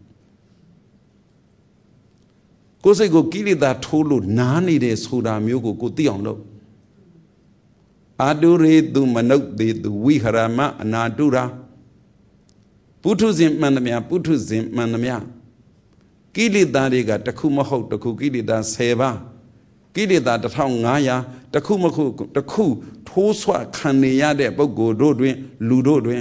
ကိုယ်စိတ်ကိုကိလေသာထိုးလို့နားနေတယ်ဆိုတာမျိုးကိုကိုသိအောင်လုပ်အာတုရေတုမနုဿေတုဝိဟရမအနာတုရာပုထုဇဉ်မှန်သမျှပုထုဇဉ်မှန်သမျှကိလေသာတွေကတစ်ခုမဟုတ်တစ်ခုကိလေသာဆယ်ပါးကိလေသာတစ်ထောင်ငါးရာတစ်ခုမဟုတ်တစ်ခုထိုးဆွခံနေရတဲ့ပုဂ္ဂိုလ်တို့တွင်လူတို့တွင်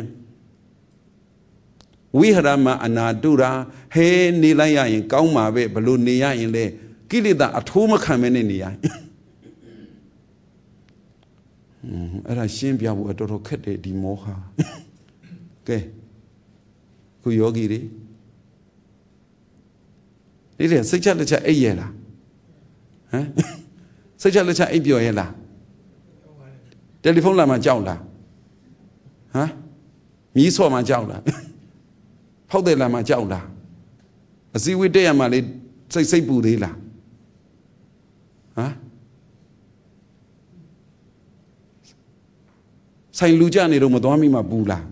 ဝိဟရမအနာတုရာဟဲနေလိုက်ရရင်ကောင်းမှာပဲဘလို့နေရရင်လဲကိလေသာအထိုးမခံမဲနဲ့နေရရင်အဲ့ဒါရှင်းပြဖို့တော်တော်ခက်တယ်ဒီမောဟကဲခုယောဂီတွေဒီတဲ့စိတ်ချလက်ချအိပ်ရလားဟမ်စိတ်ချလက်ချအိပ်ပျော်ရလားတယ်လီဖုန်းလာမှကြောက်လားဟမ်မီးဆော့မှကြောက်လားဖောက်တယ်လာမှကြောက်လားအစည်းအဝေးတက်ရမှလေစိတ်စိတ်ပူသေးလားဟမ်ဆိုင်လူကြနေတော့မသွားမိမှပူလား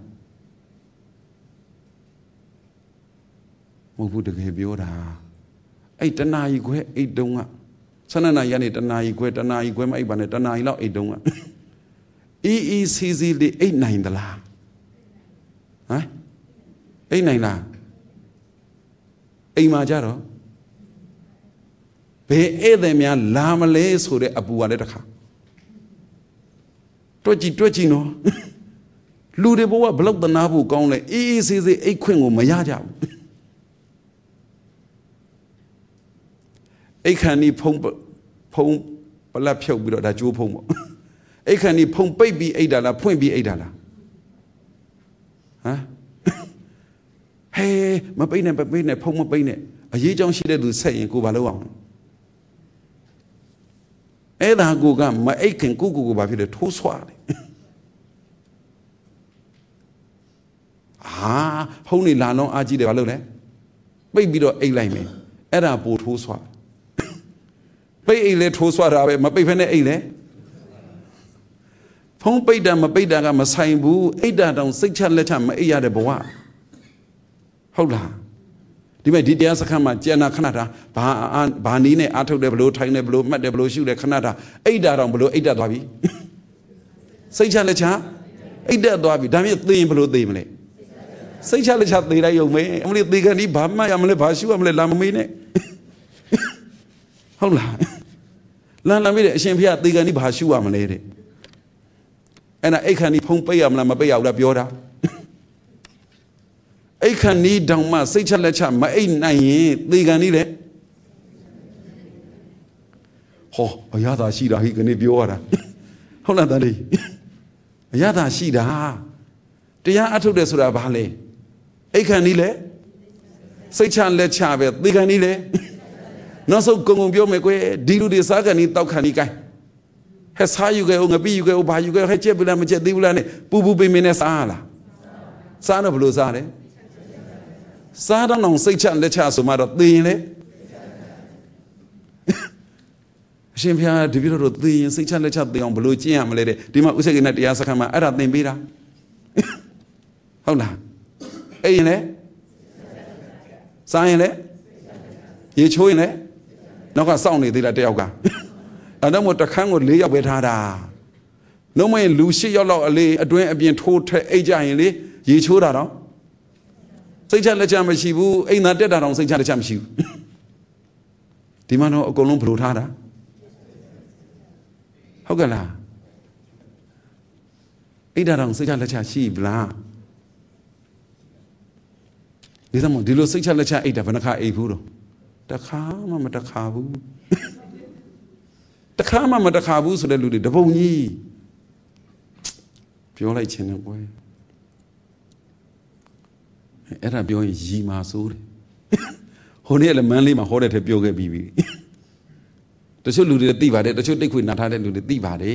မဟုတ်ဘူးတကယ်ပြောတာအဲ့တနာကြီးခွဲအိတ်တုံးကဆန္ဒနာရနေတနာကြီးခွဲတနာကြီးခွဲမအိတ်ပါနဲ့တနာကြီးလောက်အိတ်တုံးကအေးအေးစီစီလေးအိတ်နိုင်သလားဟမ်အိတ်နိုင်လားအိမ်မှာကြတော့ဘယ်ဧည့်သည်များလာမလဲဆိုတဲ့အပူကလည်းတခါတွက်ကြည့်တွက်ကြည့်နော်လူတွေဘဝဘလောက်တနာဖို့ကောင်းလဲအေးအေးဆေးဆေးအိတ်ခွင့်ကိုမရကြဘူးအိတ်ခန်ဒီဖုံဖုံပလက်ဖြုတ်ပြီးတော့ဒါကြိုးဖုံပေါ့အိတ်ခန်ဒီဖုံပိတ်ပြီးအိတ်တာလားဖွင့်ပြီးအိတ်တာလားဟမ်ဟဲမပိတ်နဲ့မပိတ်နဲ့ဖုံမပိတ်နဲ့အရေးကြောင်းရှိတဲ့သူဆက်ရင်ကိုဘာလုပ်အောင်အဲ့ဒါကိုကမအိတ်ခင်ကိုကိုကိုဘာဖြစ်လဲထိုးဆွာတယ်အာဟုံးနေလာလုံးအားကြီးတယ်ဘာလုပ်လဲပိတ်ပြီးတော့အိတ်လိုက်မယ်အဲ့ဒါပိုထိုးဆွာပိတ်အိတ်လဲထိုးဆွာတာပဲမပိတ်ဖက်နဲ့အိတ်လဲဖုံးပိတ်တာမပိတ်တာကမဆိုင်ဘူးအိတ်တာတောင်စိတ်ချလက်ချမအိတ်ရတဲ့ဘဝဟုတ်လားဒီမဲ့ဒီတရားစခန်းမှာကျန်တာခဏတာဘာဘာနီးနဲ့အားထုတ်တယ်ဘလို့ထိုင်တယ်ဘလို့မှတ်တယ်ဘလို့ရှုတယ်ခဏတာအိတ်တာတောင်ဘလို့အိတ်တာသွားပြီစိတ်ချလက်ချအိတ်တာသွားပြီဒါမြင်သိရင်ဘလို့သိမလဲစိတ်ချလက်ချသိလိုက်ရုံပဲအမလေးသေကန်ဒီဘာမှရမလဲဘာရှုရမလဲလာမမေးနဲ့ဟုတ်လားလမ်းလာမေးတယ်အရှင်ဖေကသေကန်ဒီဘာရှုရမလဲတဲ့အဲ့ဒါအိတ်ခန်ဒီဖုံးပိတ်ရမလားမပိတ်ရဘူးလားပြောတာအိတ်ခန်ဒီတောင်မှစိတ်ချလက်ချမအိတ်နိုင်ရင်သေကန်ဒီလေဟောအရသာရှိတာဟိကနေပြောရတာဟုတ်လားတန်လေးအရသာရှိတာတရားအထုတ်တယ်ဆိုတာဘာလဲအိတ်ခန်ဒီလေစိတ်ချလက်ချပဲသေကန်ဒီလေနောက်ဆုံးကုံကုံပြောမယ်ကွယ်ဒီလူတွေစားကန်ဒီတောက်ခန်ဒီကိုင်းဟဲ့စားယူခဲ့ဦးငပိယူခဲ့ဦးဘာယူခဲ့ဟဲ့ချက်ပြလားမချက်သေးဘူးလားနဲ့ပူပူပင်ပင်နဲ့စားလားစားတော့ဘလို့စားတယ်စားတော့အောင်စိတ်ချလက်ချဆိုမှတော့သိရင်လေအရှင်ဘုရားတပည့်တော်တို့သိရင်စိတ်ချလက်ချသိအောင်ဘလို့ကျင့်ရမလဲတဲ့ဒီမှာဥစ္စေကိနဲ့တရားစခန်းမှာအဲ့ဒါသင်ပေးတာဟုတ်လားအဲ့ရင်လေစားရင်လေရေချိုးရင်လေနောက်ကစောင့်နေသေးလားတယောက်ကအဲ့တော့မို့တခန်းကို၄ယောက်ပဲထားတာနှုံးမရင်လူ၈ယောက်လောက်အလေးအတွင်းအပြင်ထိုးထက်အိတ်ကြရင်လေရေချိုးတာတော့စိတ်ချလက်ချမရှိဘူးအိမ်သာတက်တာတော့စိတ်ချလက်ချမရှိဘူးဒီမှာတော့အကုန်လုံးဘလို့ထားတာဟုတ်ကဲ့လားအိတ်တာတော့စိတ်ချလက်ချရှိဗလားဒီသမောဒီလိုစိတ်ချလက်ချအိတ်တာဘယ်နှခါအိတ်ဘူးတော့တခါမှမတခါဘူးတခါမှမတခါဘူးဆိုတဲ့လူတွေတပုံကြီးပြောလိုက်ခြင်းနဲ့ကွယ်အဲ့ဒါပြောရင်ရီမာဆိုးတယ်ဟိုနေ့လည်းမန်းလေးမှာဟောတဲ့ထဲပြောခဲ့ပြီးပြီတချို့လူတွေသိပါတယ်တချို့တိတ်ခွေနာထားတဲ့လူတွေသိပါတယ်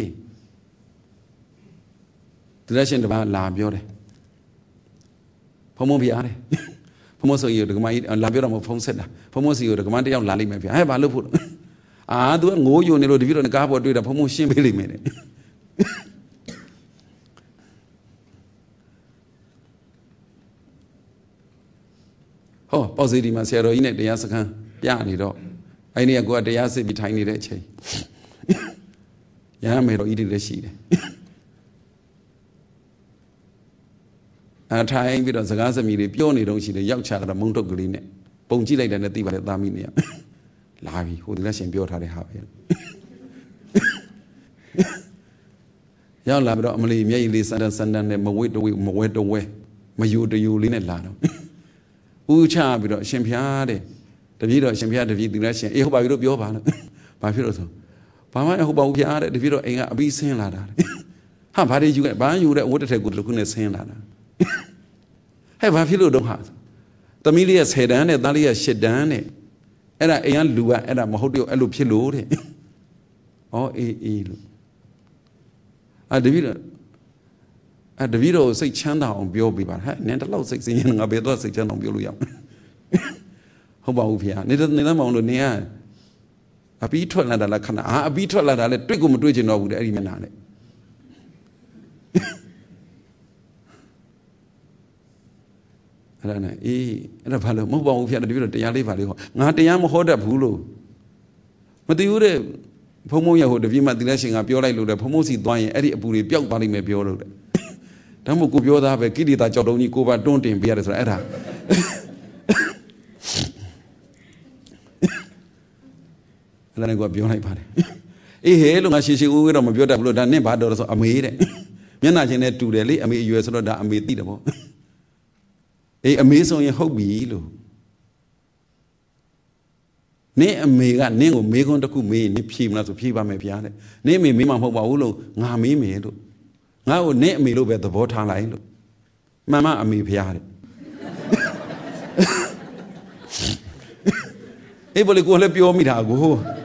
ဒီလက်ရှင်တပါးလာပြောတယ်ဖုံဖုံပြရတယ်ဖုံဖုံဆိုရင်ဒကမကြီးလာပြောတော့မဖုံးဆက်တာဖုံဖုံစီကိုဒကမတယောက်လာလိမ့်မယ်ဗျာဟဲ့ဘာလို့ဖို့အာ तू ကငိုးယုံနေလို့တပြည့်တော့ကားပေါ်တွေ့တာဖုံဖုံရှင်းပေးလိမ့်မယ်တဲ့ဟောပေါ့စီဒီမှာဆရာတော်ကြီးနဲ့တရားစခန်းပြနေတော့အဲ့ဒီကကိုကတရားစစ်ပြီးထိုင်နေတဲ့အချိန်ရဟန်းမေတော်ဤတည်းလည်းရှိတယ်အထိုင်ပြီးတော့စကားစမြည်တွေပြောနေတော့ရှိတယ်ရောက်ချတာမုံတုတ်ကလေးနဲ့ပုံကြည့်လိုက်တယ်နဲ့သိပါတယ်သားမိနေရလာပြီဟိုဒီလက်ရှင်ပြောထားတဲ့ဟာပဲရောက်လာပြီးတော့အမလီမျက်ရည်လေးစန္ဒန်စန္ဒန်နဲ့မဝဲတဝဲမဝဲတဝဲမယူတယူလေးနဲ့လာတော့ဦးချပြီးတော့အရှင်ဖျားတဲ့တပည့်တော်အရှင်ဖျားတပည့်ဒီလက်ရှင်အေးဟုတ်ပါပြီလို့ပြောပါလို့ဘာဖြစ်လို့ဆိုဘာမှဟုတ်ပါဘူးဖျားတဲ့တပည့်တော်အိမ်ကအပြီးဆင်းလာတာဟာဘာတွေယူခဲ့ဘာယူတဲ့ဝတ်တစ်ထည်ကိုတခုနဲ့ဆင်းလာတာဟဲ့ဘာဖြစ်လို့တော့ဟာသမီးလေးရဲ့ဆယ်တန်းနဲ့သားလေးရဲ့ရှစ်တန်းနဲ့အဲ့ဒါအိမ်ကလူကအဲ့ဒါမဟုတ်တော့အဲ့လိုဖြစ်လို့တဲ့ဩအေးအေးလို့အာတပည့်တော်အဲ့တပည့်တော်စိတ်ချမ်းသာအောင်ပြောပြပါဟဲ့နင်တလောက်စိတ်စင်းရင်ငါဘယ်တော့စိတ်ချမ်းသာအောင်ပြောလို့ရမလဲဟုတ်ပါဘူးဖေ။နေနေသမောင်လို့နင်ကအပီးထွက်လာတာလားခဏအာအပီးထွက်လာတာလဲတွေ့ကိုမတွေ့ချင်တော့ဘူးတဲ့အဲ့ဒီမျက်နှာနဲ့ဟအဲ့ဒါနဲ့အေးအဲ့ဒါဘာလို့မဟုတ်ပါဘူးဖျားတယ်တပည့်တော်တရားလေးပါလေးဟောငါတရားမဟောတတ်ဘူးလို့မသိဘူးတဲ့ဘုံဘုံရဟိုတပည့်မသီလရှင်ကပြောလိုက်လို့တဲ့ဘုံဘုံစီသွားရင်အဲ့ဒီအပူတွေပျောက်သွားလိမ့်မယ်ပြောလို့တဲ့ဒါမှမဟုတ်ကိုပြောသားပဲကိလေသာကြောက်တုံးကြီးကိုပါတွန်းတင်ပေးရတယ်ဆိုတာအဲ့ဒါအဲ့ဒါနဲ့ကိုပြောလိုက်ပါတယ်အေးဟဲလို့ငါရှေရှေဦးဦးတော့မပြောတတ်ဘူးလို့ဒါနဲ့ဘာတော်ဆိုအမေတဲ့မျက်နှာချင်းနဲ့တူတယ်လေအမေအရွယ်ဆိုတော့ဒါအမေသိတယ်ပေါ့အေးအမေဆိုရင်ဟုတ်ပြီလို့နင်းအမေကနင်းကိုမေးခွန်းတစ်ခုမေးရင်နင်းဖြေမလားဆိုဖြေပါမယ်ဗျာတဲ့နင်းအမေမေးမှမဟုတ်ပါဘူးလို့ငါမေးမယ်လို့ငါ့ကိုနင်းအမေလို့ပဲသဘောထားလိုက်လို့မှန်မှအမေဗျာတဲ့အေးဘယ်လိုကိုလည်းပြောမိတာကို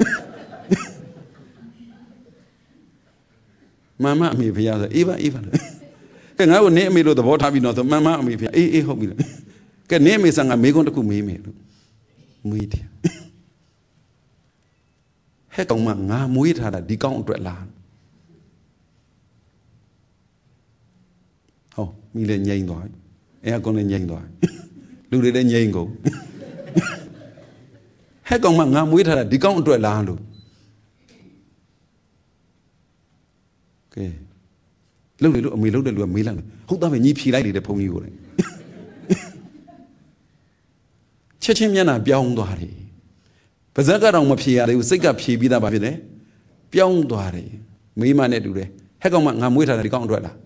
မှန်မှအမေဗျာဆိုအေးပါအေးပါကဲငါ့ကိုနင်းအမေလို့သဘောထားပြီးတော့ဆိုမှန်မှအမေဗျာအေးအေးဟုတ်ပြီလားကဲနင်းအမေဆန်ကမေးခွန်းတစ်ခုမေးမယ်လို့မေးတယ်ဟဲ့ကောင်မငါမွေးထားတာဒီကောင်အတွက်လားဟောမိလည်းငြိမ်သွားအဲအကောင်လည်းငြိမ်သွားလူတွေလည်းငြိမ်ကုန်ဟဲ့ကောင်မငါမွေးထားတာဒီကောင်အတွက်လားလို့ကဲလှုပ်လေလို့အမေလှုပ်တဲ့လူကမေးလိုက်ဟုတ်သားပဲညီဖြေလိုက်တယ်ဘုန်းကြီးကိုလေချက်ချင်းမျက်နှာပြောင်းသွားတယ်ပါဇက်ကတော့မဖြေရသေးဘူးစိတ်ကဖြေပြီးသားပါဖြစ်တယ်ပြောင်းသွားတယ်မိမနဲ့တူတယ်ဟဲ့ကောင်မငါမွေးထားတယ်ဒီကောင်အတွက်လား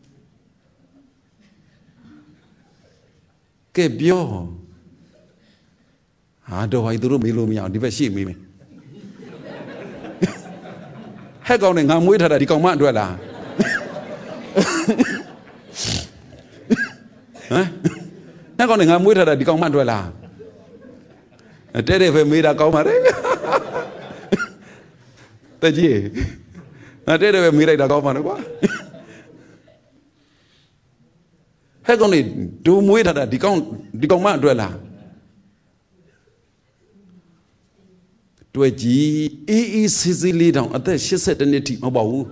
ကဲပြောဟာတော့ဘာသူတို့မေးလို့မရအောင်ဒီဘက်ရှေ့မေးမယ်ဟဲ့ကောင်နဲ့ငါမွေးထားတာဒီကောင်မအတွက်လားဟမ်ဟဲ့ကောင်နဲ့ငါမွေးထားတာဒီကောင်မအတွက်လားတဲ့တဲ့ပဲမေးတာကောင်းပါတယ်တကြီးငါတဲ့တဲ့ပဲမေးလိုက်တာကောင်းပါနော်ကွာဟဲ့ကောင်နေဒူမွေးထားတာဒီကောင်ဒီကောင်မအတွက်လားတွေ့ကြည့်အေးအေးဆေးဆေးလေးတောင်အသက်၈၁နှစ်ထိမဟုတ်ပါဘူး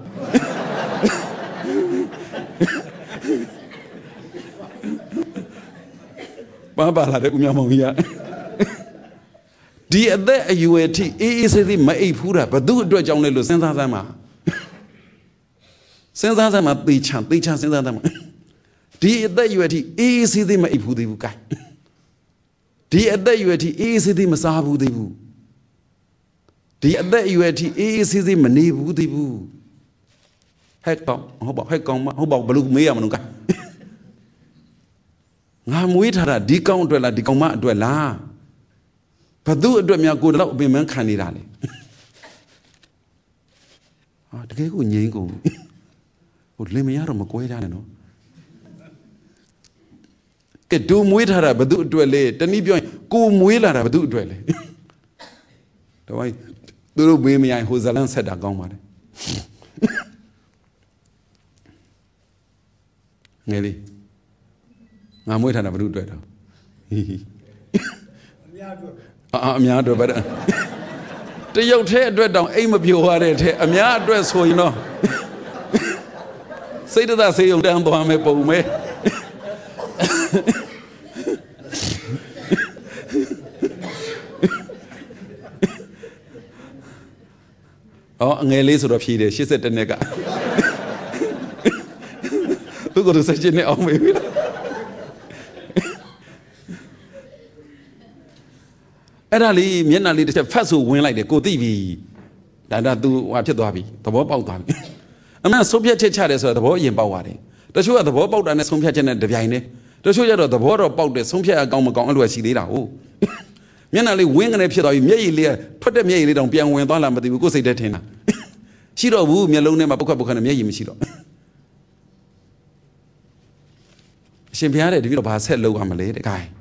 ဘာပါလာတဲ့ဦးမြမောင်ကြီးကဒီအသက်အရွယ်ထိအေးအေးဆေးဆေးမအိပ်ဖူးတာဘသူအတွက်ကြောင့်လဲလို့စဉ်းစားစမ်းပါစဉ်းစားစမ်းပါသေချာသေချာစဉ်းစားစမ်းပါဒီအသက်အရွယ်ထိအေးအေးဆေးဆေးမအိပ်ဖူးသေးဘူး gain ဒီအသက်အရွယ်ထိအေးအေးဆေးဆေးမစားဘူးသေးဘူးဒီအသက်အရွယ်ထိအေးအေးဆေးဆေးမနေဘူးသေးဘူးဟဲ့ကောင်ဟုတ်ပါဟဲ့ကောင်မဟုတ်ပါဘလို့မေးရမလို့ gain ငါမွေးထားတာဒီကောင်အတွက်လားဒီကောင်မအတွက်လားဘသူအတွက်များကိုယ်တော့အပင်မခံနေတာလေဟာတကယ်ကိုငြိမ်းကုန်ဟိုလင်မရတော့မကွဲကြနဲ့နော်ကဲဒူမွေးထားတာဘသူအတွက်လဲတနည်းပြောရင်ကိုမွေးလာတာဘသူအတွက်လဲတော့ဘာသူတို့မေးမရရင်ဟိုဇလန်ဆက်တာကောင်းပါတယ်ငယ်လေးငါမွေးထားတာဘသူအတွက်တော့အများအတွက်အာအများအတွက်ပဲတရုတ်ထဲအတွက်တောင်အိမ်မပြိုရတဲ့ထဲအများအတွက်ဆိုရင်တော့စိတ်တသက်ဆေးရုံတန်းသွားမယ်ပုံမယ်အော်အငယ်လေးဆိုတော့ဖြေတယ်၈၁နှစ်ကသူကသူစချင်နေအောင်မေးပြီအဲ့ဒါလေးမျက်နှာလေးတစ်ချက်ဖတ်ဆိုဝင်လိုက်တယ်ကိုသိပြီဒါဒါ तू ဟာဖြစ်သွားပြီသဘောပေါက်သွားပြီအမှန်ဆုံးဖြတ်ချက်ချတယ်ဆိုတော့သဘောအရင်ပေါက်သွားတယ်တချို့ကသဘောပေါက်တာနဲ့ဆုံးဖြတ်ချက်နဲ့တပြိုင်တည်းတချို့ကျတော့သဘောတော့ပေါက်တယ်ဆုံးဖြတ်အကောင်းမကောင်းအဲ့လိုရှိသေးတာဟုတ်မျက်နှာလေးဝင်းကနေဖြစ်သွားပြီမျက်ရည်လေးထွက်တဲ့မျက်ရည်လေးတောင်ပြန်ဝင်သွားလားမသိဘူးကိုယ်စိတ်ထဲထင်တာရှိတော့ဘူးမျက်လုံးထဲမှာပုတ်ခတ်ပုတ်ခတ်နဲ့မျက်ရည်မရှိတော့အရှင်ဘုရားတဲ့တပည့်တော်ဘာဆက်လုပ်ရမလဲတဲ့ gain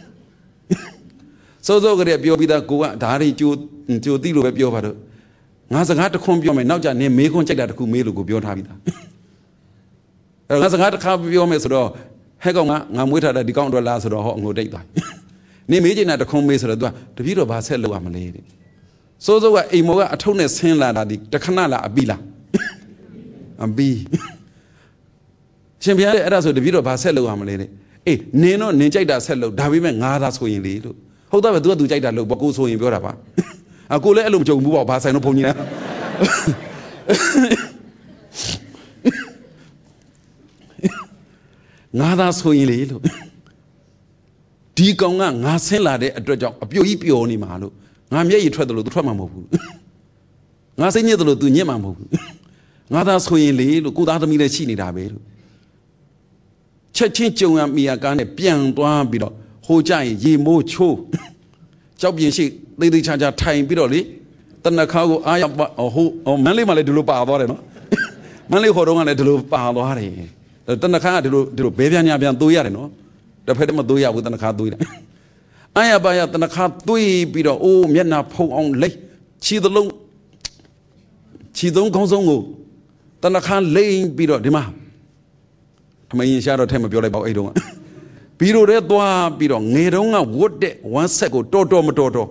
စိုးစိုးကလေးပြောပြီးသားကိုကဒါတွေကြိုကြိုသိလို့ပဲပြောပါတော့ငါစကားတစ်ခွန်းပြောမယ်နောက်ကြနေမေးခွန်းကြိုက်တာတစ်ခုမေးလို့ကိုပြောထားပြီးသားအဲငါစကားတစ်ခါပြောမယ်ဆိုတော့ဟဲ့ကောင်ကငါမွေးထားတာဒီကောင်အတွက်လားဆိုတော့ဟောငိုတိတ်သွားနေမေးချင်တာတစ်ခွန်းမေးဆိုတော့ तू တပည့်တော်ဘာဆက်လုပ်ရမလဲတဲ့စိုးစိုးကအိမ်မောကအထုပ်နဲ့ဆင်းလာတာဒီတခဏလားအပီလားအပီရှင်ဘုရားတဲ့အဲ့ဒါဆိုတပည့်တော်ဘာဆက်လုပ်ရမလဲတဲ့အေးနင်းတော့နင်းကြိုက်တာဆက်လို့ဒါပေမဲ့ငါသာဆိုရင်လေလို့ဟုတ်သားပဲ तू က तू ကြိုက်တာလို့ကိုဆိုရင်ပြောတာပါအကိုလည်းအဲ့လိုမကြုံဘူးပေါ့ဘာဆိုင်တော့ဘုံကြီးလဲငါသာဆိုရင်လေလို့ဒီကောင်ကငါဆင်းလာတဲ့အတွက်ကြောင့်အပြိုကြီးပျော်နေမှာလို့ငါမျက်ရည်ထွက်တယ်လို့ तू ထွက်မှာမဟုတ်ဘူးငါစိတ်ညစ်တယ်လို့ तू ညစ်မှာမဟုတ်ဘူးငါသာဆိုရင်လေလို့ကိုသားသမီးလည်းရှိနေတာပဲလို့ချက်ချင်းကြုံရမိရကားနဲ့ပြန်သွားပြီးတော့ဟိုကြရင်ရေမိုးချိုးကြောက်ပြင်းရှိသေးသေးချာချာထိုင်ပြီးတော့လေတနခါကိုအားရဟိုမန်းလေးမှလည်းဒီလိုပါသွားတယ်နော်မန်းလေးခေါ်တော့ကလည်းဒီလိုပါသွားတယ်တနခါကဒီလိုဒီလိုဘဲပြန်ညာပြန်သွေးရတယ်နော်တစ်ဖက်တည်းမသွေးရဘူးတနခါသွေးတယ်အားရပါရတနခါသွေးပြီးတော့အိုးမျက်နှာဖုံအောင်လိမ့်ခြေသလုံးခြေသုံးခေါင်းဆုံးကိုတနခါလိမ့်ပြီးတော့ဒီမှာအမရင်ရှားတော့ထဲမပြောလိုက်ပါဘူးအဲ့တုန်းကဘီရိုထဲသွားပြီးတော့ငယ်တုန်းကဝတ်တဲ့ဝမ်းဆက်ကိုတော်တော်မတော်တော်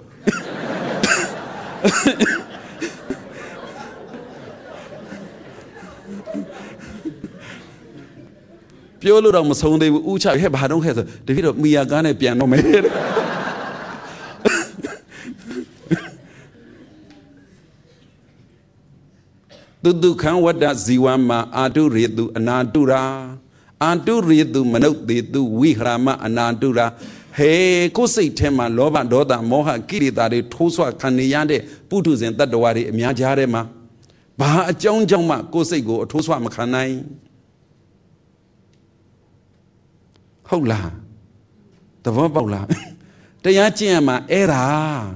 ပြောလို့တော့မဆုံးသေးဘူးဥချဟဲ့ဘာတော့ခဲဆိုတပြည့်တော့မီယာကားနဲ့ပြန်တော့မယ်တုတုခံဝတ္တဇီဝမအာတုရေတုအနာတုရာအာတုရေတုမနုဿေတုဝိဟရမအနာတုရာဟေကိုယ်စိတ်ထဲမှာလောဘဒေါသမောဟကိလေသာတွေထိုးဆွခံနေရတဲ့ပုထုဇဉ်တတ္တဝါတွေအများကြားထဲမှာဘာအကြောင်းကြောင့်မှကိုယ်စိတ်ကိုအထိုးဆွမခံနိုင်ဟုတ်လားသဘောပေါက်လားတရားကျင့်ရမှာအဲ့ဒါ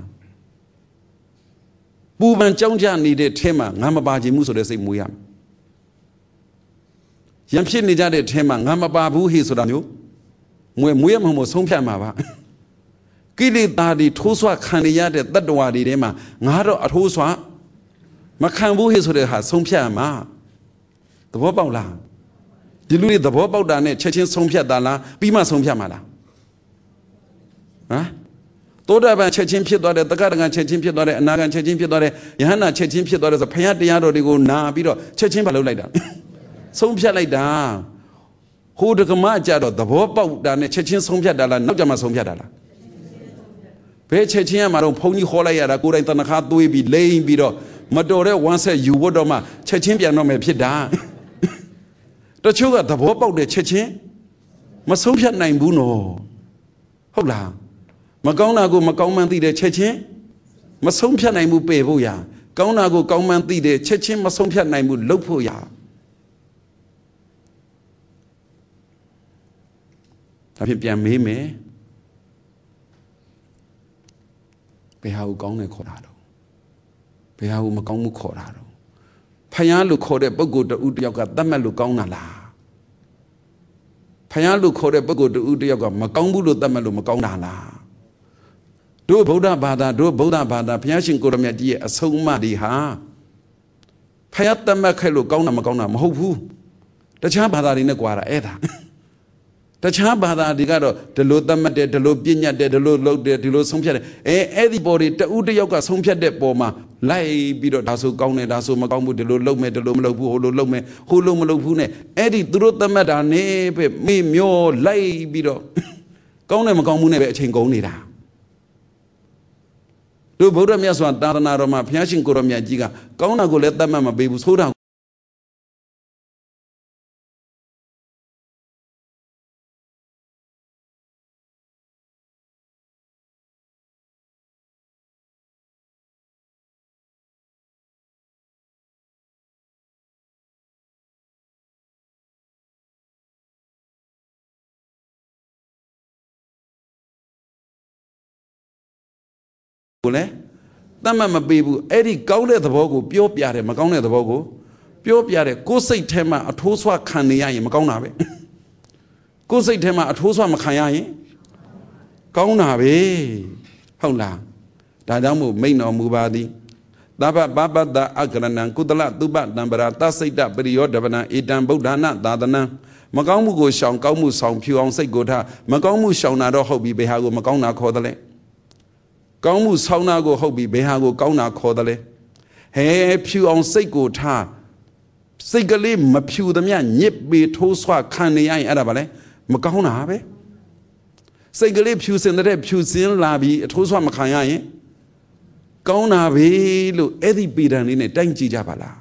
ပူပန်ကြောင်းကြနေတဲ့ထဲမှာငါမပါခြင်းမှုဆိုတဲ့စိတ်မွေးရမယ်ရံဖြစ်နေကြတဲ့ထဲမှာငါမပါဘူးဟေ့ဆိုတာမျိုးမွေးမွေးရမှာမဟုတ်ဆုံးဖြတ်မှာပါကိလေသာတွေထိုးဆွခံရတဲ့တတ္တဝါတွေထဲမှာငါတော့အထိုးဆွမခံဘူးဟေ့ဆိုတဲ့ဟာဆုံးဖြတ်မှာသဘောပေါက်လားဒီလူတွေသဘောပေါက်တာနဲ့ချက်ချင်းဆုံးဖြတ်တာလားပြီးမှဆုံးဖြတ်မှာလားဟမ်သောတာပန်ချက်ချင်းဖြစ်သွားတယ်တက္ကရာချက်ချင်းဖြစ်သွားတယ်အနာဂံချက်ချင်းဖြစ်သွားတယ်ယဟန္တာချက်ချင်းဖြစ်သွားတယ်ဆိုဘုရားတရားတော်တွေကိုနာပြီးတော့ချက်ချင်းမလုပ်လိုက်တာဆုံးဖြတ်လိုက်တာဟိုတက္ကမကြတော့သဘောပေါက်တာနဲ့ချက်ချင်းဆုံးဖြတ်တာလားနောက်ကြမှာဆုံးဖြတ်တာလားဘယ်ချက်ချင်းကမှတော့ဘုန်းကြီးခေါ်လိုက်ရတာကိုယ်တိုင်တဏှာသွေးပြီးလိမ့်ပြီးတော့မတော်တဲ့ဝမ်းဆက်ယူဖို့တော့မှချက်ချင်းပြန်တော့မယ်ဖြစ်တာတချို့ကသဘောပေါက်တဲ့ချက်ချင်းမဆုံးဖြတ်နိုင်ဘူးနော်ဟုတ်လားမကောင်းတာကိုမကောင်းမှန်းသိတဲ့ချက်ချင်းမဆုံးဖြတ်နိုင်ဘူးပယ်ဖို့ရကောင်းတာကိုကောင်းမှန်းသိတဲ့ချက်ချင်းမဆုံးဖြတ်နိုင်ဘူးလုပ်ဖို့ရဒါဖြင့်ပြန်မေးမယ်ဘယ်ဟာကိုကောင်းတယ်ခေါ်တာတော့ဘယ်ဟာကိုမကောင်းဘူးခေါ်တာတော့ဖယားလို့ခေါ်တဲ့ပုဂ္ဂိုလ်တူတယောက်ကတတ်မှတ်လို့ကောင်းတာလားဖယားလို့ခေါ်တဲ့ပုဂ္ဂိုလ်တူတယောက်ကမကောင်းဘူးလို့တတ်မှတ်လို့မကောင်းတာလားတို့ဗုဒ္ဓဘာသာတို့ဗုဒ္ဓဘာသာဘုရားရှင်ကိုရမြတ်ကြီးရဲ့အဆုံးအမတွေဟာဖယားတတ်မှတ်ခဲ့လို့ကောင်းတာမကောင်းတာမဟုတ်ဘူးတခြားဘာသာတွေနဲ့ကြွားတာအဲ့ဒါတခြားဘာသာတွေကတော့ဒီလိုတတ်မှတ်တယ်ဒီလိုပြည့်ညတ်တယ်ဒီလိုလုပ်တယ်ဒီလိုဆုံးဖြတ်တယ်အဲအဲ့ဒီပေါ်တွေတူတယောက်ကဆုံးဖြတ်တဲ့ပေါ်မှာလိုက်ပြီးတော့ဒါဆိုကောင်းတယ်ဒါဆိုမကောင်းဘူးဒီလိုလုပ်မယ်ဒီလိုမလုပ်ဘူးဟိုလိုလုပ်မယ်ဟိုလိုမလုပ်ဘူးနဲ့အဲ့ဒီသူတို့တတ်မှတ်တာနေပဲမေ့မျောလိုက်ပြီးတော့ကောင်းတယ်မကောင်းဘူးနဲ့ပဲအချိန်ကုန်နေတာတို့ဗုဒ္ဓမြတ်စွာသာသနာတော်မှာဘုရားရှင်ကိုရောမြတ်ကြီးကကောင်းတာကိုလည်းတတ်မှတ်မပေးဘူးဆိုးတာကိုလည်းတတ်မှတ်မပေးဘူးအဲ့ဒီကောင်းတဲ့သဘောကိုပြောပြတယ်မကောင်းတဲ့သဘောကိုပြောပြတယ်ကိုယ်စိတ်ထဲမှာအထိုးဆွခံနေရရင်မကောင်းတာပဲကိုယ်စိတ်ထဲမှာအထိုးဆွမခံရရင်ကောင်းတာပဲဟုတ်လားဒါကြောင့်မို့မိန့်တော်မူပါသည်သဗ္ဗပပတ္တအကရဏံကုသလသုပတံပရာသစိတ်တပရိယောဒဗနံဧတံဗုဒ္ဓနာသာသနံမကောင်းမှုကိုရှောင်ကောင်းမှုဆောင်ဖြူအောင်စိတ်ကိုထားမကောင်းမှုရှောင်တာတော့ဟုတ်ပြီဘယ်ဟာကိုမကောင်းတာခေါ်တယ်လဲကောင်းမှုဆောင်းတာကိုဟုတ်ပြီဘယ်ဟာကိုကောင်းတာခေါ်တယ်လဲဟဲဖြူအောင်စိတ်ကိုထားစိတ်ကလေးမဖြူသမျှညစ်ပေထိုးဆွခံနေရရင်အဲ့ဒါပါလဲမကောင်းတာပဲစိတ်ကလေးဖြူစင်တဲ့ဖြူစင်လာပြီးအထိုးဆွမခံရရင်ကောင်းတာပဲလို့အဲ့ဒီပေတံလေးနဲ့တိုင်းကြည့်ကြပါလား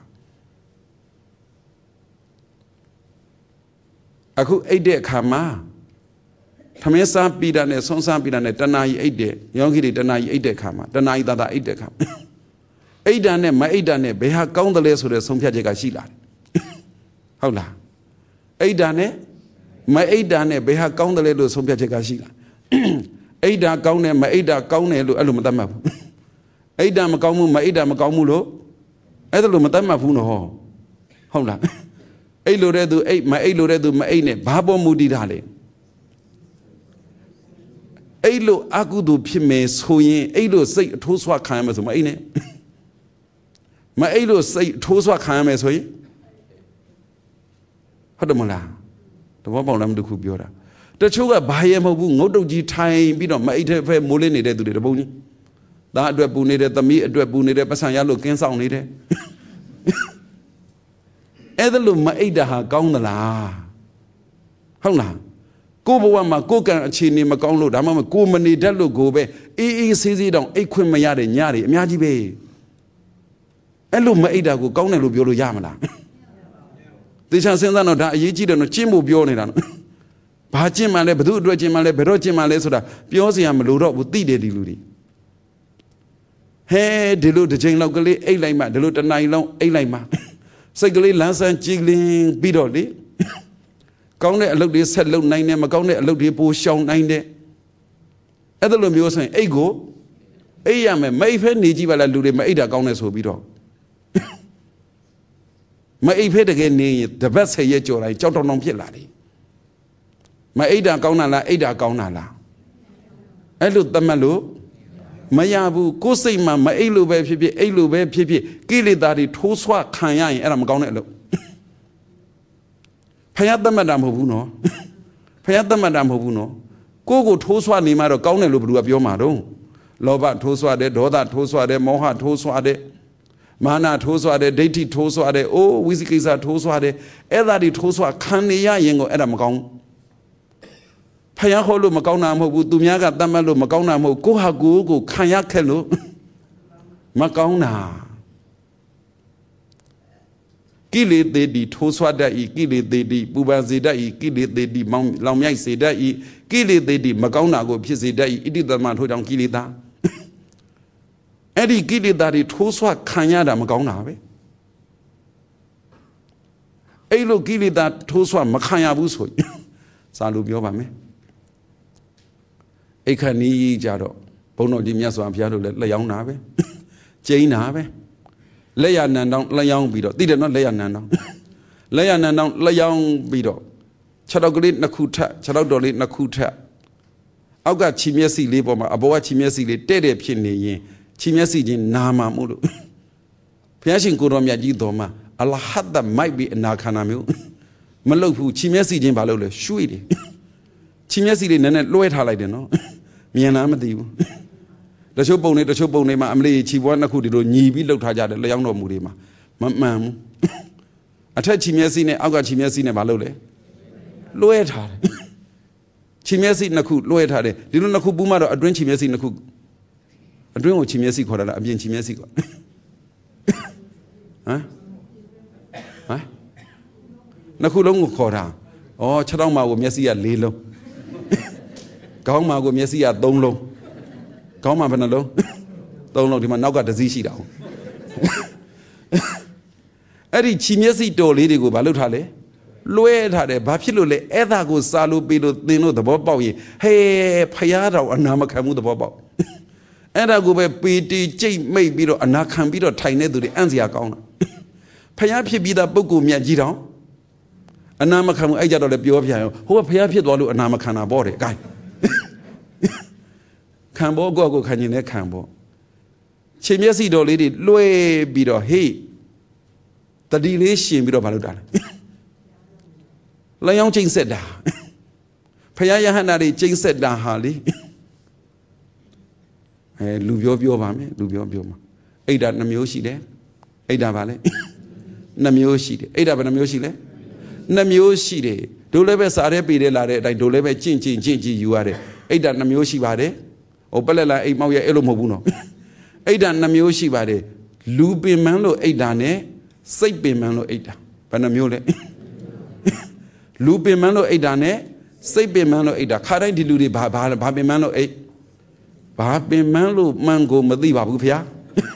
အခုအိတ်တဲ့အခါမှာထမင်းစားပေတံနဲ့ဆွန်းစားပေတံနဲ့တဏှာကြီးအိတ်တဲ့ယောဂီတွေတဏှာကြီးအိတ်တဲ့အခါမှာတဏှာကြီးသာသာအိတ်တဲ့အခါအိတ်တာနဲ့မအိတ်တာနဲ့ဘယ်ဟာကောင်းတယ်လဲဆိုတဲ့ဆုံးဖြတ်ချက်ကရှိလာတယ်ဟုတ်လားအိတ်တာနဲ့မအိတ်တာနဲ့ဘယ်ဟာကောင်းတယ်လဲလို့ဆုံးဖြတ်ချက်ကရှိလာအိတ်တာကောင်းတယ်မအိတ်တာကောင်းတယ်လို့အဲ့လိုမသတ်မှတ်ဘူးအိတ်တာမကောင်းဘူးမအိတ်တာမကောင်းဘူးလို့အဲ့ဒါလိုမသတ်မှတ်ဘူးနော်ဟုတ်လားအိတ်လို့တဲ့သူအိတ်မအိတ်လို့တဲ့သူမအိတ်နဲ့ဘာပေါ်မူတည်တာလဲအိတ်လို့အကုသိုလ်ဖြစ်မယ်ဆိုရင်အိတ်လို့စိတ်အထိုးဆွခံရမယ်ဆိုမအိတ်နဲ့မအိတ်လို့စိတ်အထိုးဆွခံရမယ်ဆိုရင်ဟုတ်တယ်မလားတဘောပေါက်လားမတခုပြောတာတချို့ကဘာရဲမဟုတ်ဘူးငုတ်တုတ်ကြီးထိုင်ပြီးတော့မအိတ်တဲ့ဖဲမိုးလင်းနေတဲ့သူတွေတပုံကြီးသားအတွက်ပူနေတဲ့သမီးအတွက်ပူနေတဲ့ပတ်စံရလို့ကင်းဆောင်နေတယ်အဲ့ဒါလို့မအိတ်တာဟာကောင်းသလားဟုတ်လားကိုဘဝမှာကိုကံအခြေအနေမကောင်းလို့ဒါမှမဟုတ်ကိုမနေတတ်လို့ကိုပဲအေးအေးဆေးဆေးတောင်အိတ်ခွင့်မရတဲ့ညတွေအများကြီးပဲအဲ့လိုမအိတ်တာကိုကောင်းတယ်လို့ပြောလို့ရမလားသေချာစဉ်းစားတော့ဒါအရေးကြီးတယ်နော်ကျင့်ဖို့ပြောနေတာနော်ဘာကျင့်မှလဲဘယ်သူအတွက်ကျင့်မှလဲဘယ်တော့ကျင့်မှလဲဆိုတာပြောစရာမလိုတော့ဘူးသိတယ်ဒီလူတွေဟဲဒီလိုတစ်ချိန်လောက်ကလေးအိတ်လိုက်မှဒီလိုတစ်နိုင်လုံးအိတ်လိုက်မှစိတ်ကလေးလန်းဆန်းကြည်လင်ပြီးတော့လေကောင်းတဲ့အလုပ်တွေဆက်လုပ်နိုင်တယ်မကောင်းတဲ့အလုပ်တွေပိုရှောင်နိုင်တယ်အဲ့ဒါလိုမျိုးဆိုရင်အိတ်ကိုအိတ်ရမယ်မအိတ်ဖဲနေကြည့်ပါလားလူတွေမအိတ်တာကောင်းတယ်ဆိုပြီးတော့မအိတ်ဖဲတကယ်နေရင်တပတ်ဆယ်ရက်ကြော်တိုင်းကြောက်တောင်တောင်ဖြစ်လာတယ်မအိတ်တာကောင်းတာလားအိတ်တာကောင်းတာလားအဲ့လိုသတ်မှတ်လို့မရဘူးကိုယ်စိတ်မှာမအိတ်လို့ပဲဖြစ်ဖြစ်အိတ်လို့ပဲဖြစ်ဖြစ်ကိလေသာတွေထိုးဆွခံရရင်အဲ့ဒါမကောင်းတဲ့အလုပ်ဖယားသတ်မှတ်တာမဟုတ်ဘူးနော်ဖယားသတ်မှတ်တာမဟုတ်ဘူးနော်ကိုယ့်ကိုထိုးဆွနေမှတော့ကောင်းတယ်လို့ဘယ်သူကပြောမှာတော့လောဘထိုးဆွတယ်ဒေါသထိုးဆွတယ်မောဟထိုးဆွတယ်မာနထိုးဆွတယ်ဒိဋ္ဌိထိုးဆွတယ်အိုးဝိသိကိစ္စထိုးဆွတယ်အဲ့ဒါတွေထိုးဆွခံနေရရင်ကိုအဲ့ဒါမကောင်းဖယားခေါ်လို့မကောင်းတာမဟုတ်ဘူးသူများကတတ်မှတ်လို့မကောင်းတာမဟုတ်ကိုဟာကိုကိုခံရခက်လို့မကောင်းတာကိလေသာတွေထိုးဆွတတ်ဤကိလေသာတွေပူပန်စေတတ်ဤကိလေသာတွေမောင်လောင်မြိုက်စေတတ်ဤကိလေသာတွေမကောင်းတာကိုဖြစ်စေတတ်ဤဣတိတမထိုးကြောင့်ကိလေသာအဲ့ဒီကိလေသာတွေထိုးဆွခံရတာမကောင်းတာပဲအဲ့လိုကိလေသာထိုးဆွမခံရဘူးဆိုရင်စာလို့ပြောပါမယ်အိခဏီးကြတော့ဘုန်းတော်ကြီးမြတ်စွာဘုရားတို့လည်းလက်ရောက်တာပဲကျိန်းတာပဲလက်ရနံတောင်းလက်ရောက်ပြီးတော့သိတယ်နော်လက်ရနံတောင်းလက်ရနံတောင်းလက်ရောက်ပြီးတော့ခြေထောက်ကလေးနှစ်ခုထပ်ခြေထောက်တော်လေးနှစ်ခုထပ်အောက်ကခြေမျက်စိလေးပေါ်မှာအပေါ်ကခြေမျက်စိလေးတဲ့တဲ့ဖြစ်နေရင်ခြေမျက်စိချင်းနာမှာမို့လို့ဘုရားရှင်ကိုတော်မြတ်ကြီးတော်မှာအလဟတ်တမိုက်ပြီးအနာခန္ဓာမျိုးမလုတ်ဘူးခြေမျက်စိချင်းဘာလို့လဲရွှေ့တယ်ခြေမျက်စိလေးနည်းနည်းလွှဲထားလိုက်တယ်နော်မြင်လားမသိဘူးတချို့ပုံတွေတချို့ပုံတွေမှာအမလေးခြေပွားနှစ်ခုဒီလိုညီပြီးလှုပ်ထားကြတယ်လျောင်းတော်မူတွေမှာမမှန်ဘူးအထက်ခြေမျက်စိနဲ့အောက်ကခြေမျက်စိနဲ့ဘာလုပ်လဲလွှဲထားတယ်ခြေမျက်စိနှစ်ခုလွှဲထားတယ်ဒီလိုနှစ်ခုပူးမှတော့အတွင်းခြေမျက်စိနှစ်ခုအတွင်းကိုခြေမျက်စိခေါ်တာလားအပြင်ခြေမျက်စိခေါ်ဟမ်ဟမ်နှစ်ခုလုံးကိုခေါ်တာဩခြေထောက်မှာကိုမျက်စိက၄လုံးခေါင်းမှာကိုမျက်စိက၃လုံးခေါင်းမှာဘယ်နှလုံး၃လုံးဒီမှာနောက်ကတစ်စီးရှိတာဟုတ်အဲ့ဒီခြေမျက်စိတော်လေးတွေကိုဘာလုပ်ထားလဲလွှဲထားတယ်ဘာဖြစ်လို့လဲအဲ့ဒါကိုစားလို့ပြီးလို့သင်လို့သဘောပေါက်ရင်ဟဲဖယားတော်အနာမခံမှုသဘောပေါက်အဲ့ဒါကိုပဲပီတီကြိတ်မိတ်ပြီးတော့အနာခံပြီးတော့ထိုင်နေသူတွေအံ့စရာကောင်းတာဖယားဖြစ်ပြီးသားပုဂ္ဂိုလ်မြတ်ကြီးတောင်အနာမခံဘူးအဲ့ကြတော့လည်းပြောပြရအောင်ဟိုကဖယားဖြစ်သွားလို့အနာမခံတာပေါ့တဲ့ gain ခံဖို့ကိုယ့်ကိုခံရင်လည်းခံဖို့ခြေမျက်စိတော်လေးတွေလွှဲပြီးတော့ဟေးတတိလေးရှင်ပြီးတော့မလုပ်တာလဲလျောင်းချိန်ဆက်တာဖယားယဟန္တာတွေချိန်ဆက်တာဟာလေအဲလူပြောပြောပါမယ်လူပြောပြောမှာအိတ်တာနှမျိုးရှိတယ်အိတ်တာပါလေနှမျိုးရှိတယ်အိတ်တာဘယ်နှမျိုးရှိလဲနှမျိုးရှိတယ်ဒိုလည်းပဲစားရဲပေတယ်လာတဲ့အတိုင်းဒိုလည်းပဲကျင့်ကျင့်ကျင့်ကြည့်ယူရတယ်အိတ်တာနှမျိုးရှိပါတယ်ဟိုပလက်လာအိတ်မောက်ရဲ့အဲ့လိုမဟုတ်ဘူးနော်အိတ်တာနှမျိုးရှိပါတယ်လူပင်ပန်းလို့အိတ်တာနဲ့စိတ်ပင်ပန်းလို့အိတ်တာဘယ်နှမျိုးလဲလူပင်ပန်းလို့အိတ်တာနဲ့စိတ်ပင်ပန်းလို့အိတ်တာခါတိုင်းဒီလူတွေဘာဘာဘာပင်ပန်းလို့အိတ်ဘာပင်ပန်းလို့မှန်ကိုမသိပါဘူးဖေဟာ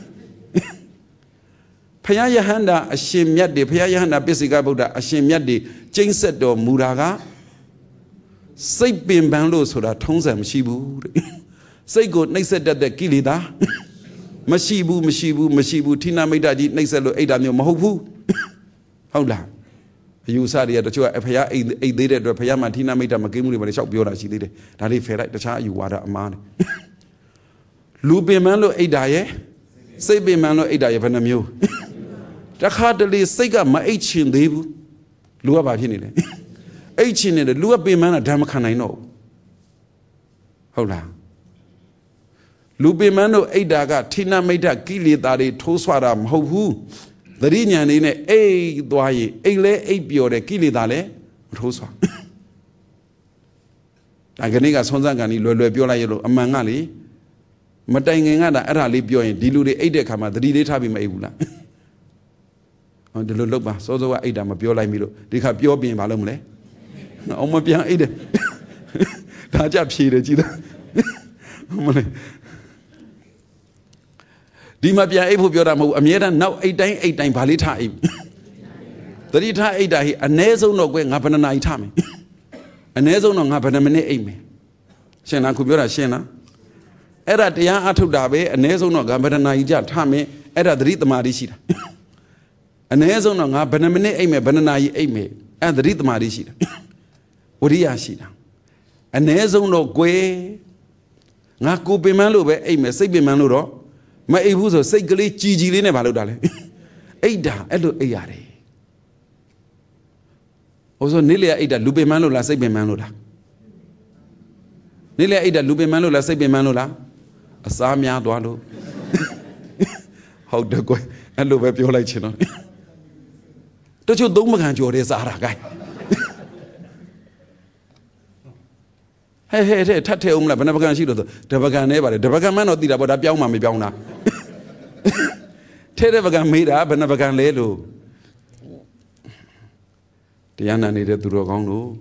ဖယားယဟန္တာအရှင်မြတ်တွေဖယားယဟန္တာပိစိကဗုဒ္ဓအရှင်မြတ်တွေကျင့်ဆက်တော်မူတာကစိတ်ပင်ပန်းလို့ဆိုတာထုံးစံမရှိဘူးတဲ့စိတ်ကိုနှိပ်စက်တတ်တဲ့ကိလေသာမရှိဘူးမရှိဘူးမရှိဘူးဌိနမိတ်တကြီးနှိပ်စက်လို့အိတ်တာမျိုးမဟုတ်ဘူးဟုတ်လားအယူဆတွေကတချို့ကဖယားအိတ်အိတ်သေးတဲ့အတွက်ဖယားမှာဌိနမိတ်တမကိမှုတွေမလေးလျှောက်ပြောတာရှိသေးတယ်ဒါလေးဖယ်လိုက်တခြားအယူဝါဒအမှားတယ်လူပင်ပန်းလို့အိတ်တာရဲ့စိတ်ပင်ပန်းလို့အိတ်တာရဲ့ဘယ်နှမျိုးတခါတလေစိတ်ကမအိတ်ချင်သေးဘူးလူကဘာဖြစ်နေလဲအိတ်ချင်နေတယ်လူကပင်ပန်းတာဓမ္မခံနိုင်တော့ဟုတ်လားလူပင်ပန်းတို့အိတ်တာကဌိနမိတ်တကိလေသာတွေထိုးဆွတာမဟုတ်ဘူးသတိဉာဏ်လေးနဲ့အိတ်သွားရင်အိတ်လဲအိတ်ပျော်တယ်ကိလေသာလဲမထိုးဆွဒါကနေ့ကဆွမ်းစံကန်ကြီးလွယ်လွယ်ပြောလိုက်ရလို့အမှန်ကလေမတိုင်ငင်ကတာအဲ့ဒါလေးပြောရင်ဒီလူတွေအိတ်တဲ့ခါမှာသတိလေးထားပြီးမအိတ်ဘူးလားဟောဒီလိုလုပ်ပါစောစောကအိတ်တာမပြောလိုက်ပြီလို့ဒီခါပြောပြင်ဘာလုပ်မလဲအောင်မပြန်အိတ်တယ်ဒါကြဖြေတယ်ကြည်သားမလဲဒီမှာပြန်အိတ်ဖို့ပြောတာမဟုတ်ဘူးအမြဲတမ်းနောက်အိတ်တိုင်းအိတ်တိုင်းဘာလေးထားအိတ်သတိထားအိတ်တာဟိအ ਨੇ ဆုံးတော့ကွယ်ငါဘယ်နှနာရီထားမယ်အ ਨੇ ဆုံးတော့ငါဘယ်နှမိနစ်အိတ်မယ်ရှင်းလားခုပြောတာရှင်းလားအဲ့ဒါတရားအထုတ်တာပဲအ ਨੇ ဆုံးတော့ငါဘယ်နှနာရီကြထားမယ်အဲ့ဒါသတိတမာတိရှိတာအ ਨੇ ဆုံးတော့ငါဘယ်နှမိနစ်အိတ်မယ်ဘယ်နှနာရီအိတ်မယ်အဲ့သတိတမာတိရှိတာဝရိယရှိတာအ ਨੇ ဆုံးတော့ကွယ်ငါကိုပင်မန်းလို့ပဲအိတ်မယ်စိတ်ပင်မန်းလို့တော့မအိတ်ဘူးဆိုစိတ်ကလေးကြည်ကြည်လေးနဲ့မလုပ်တာလေအိတ်တာအဲ့လိုအိတ်ရတယ်ဟိုဆိုနေလေအိတ်တာလူပင်မန်းလို့လားစိတ်ပင်မန်းလို့လားနေလေအိတ်တာလူပင်မန်းလို့လားစိတ်ပင်မန်းလို့လားအစားများသွားလို့ဟုတ်တယ်ကွယ်အဲ့လိုပဲပြောလိုက်ချင်တော့တချို့သုံးမခံကြော်တဲ့စားတာ gain ဟဲ့ဟဲ့ဟဲ့ထပ်ထဲအောင်မလားဘယ်နှပကံရှိလို့ဆိုတပကံနဲ့ပါတယ်တပကံမှန်းတော့သိတာပေါ့ဒါပြောင်းမှမပြောင်းတာထဲတဲ့ပကံမေးတာဘယ်နှပကံလဲလို့တရားနာနေတဲ့သူတော်ကောင်းတို့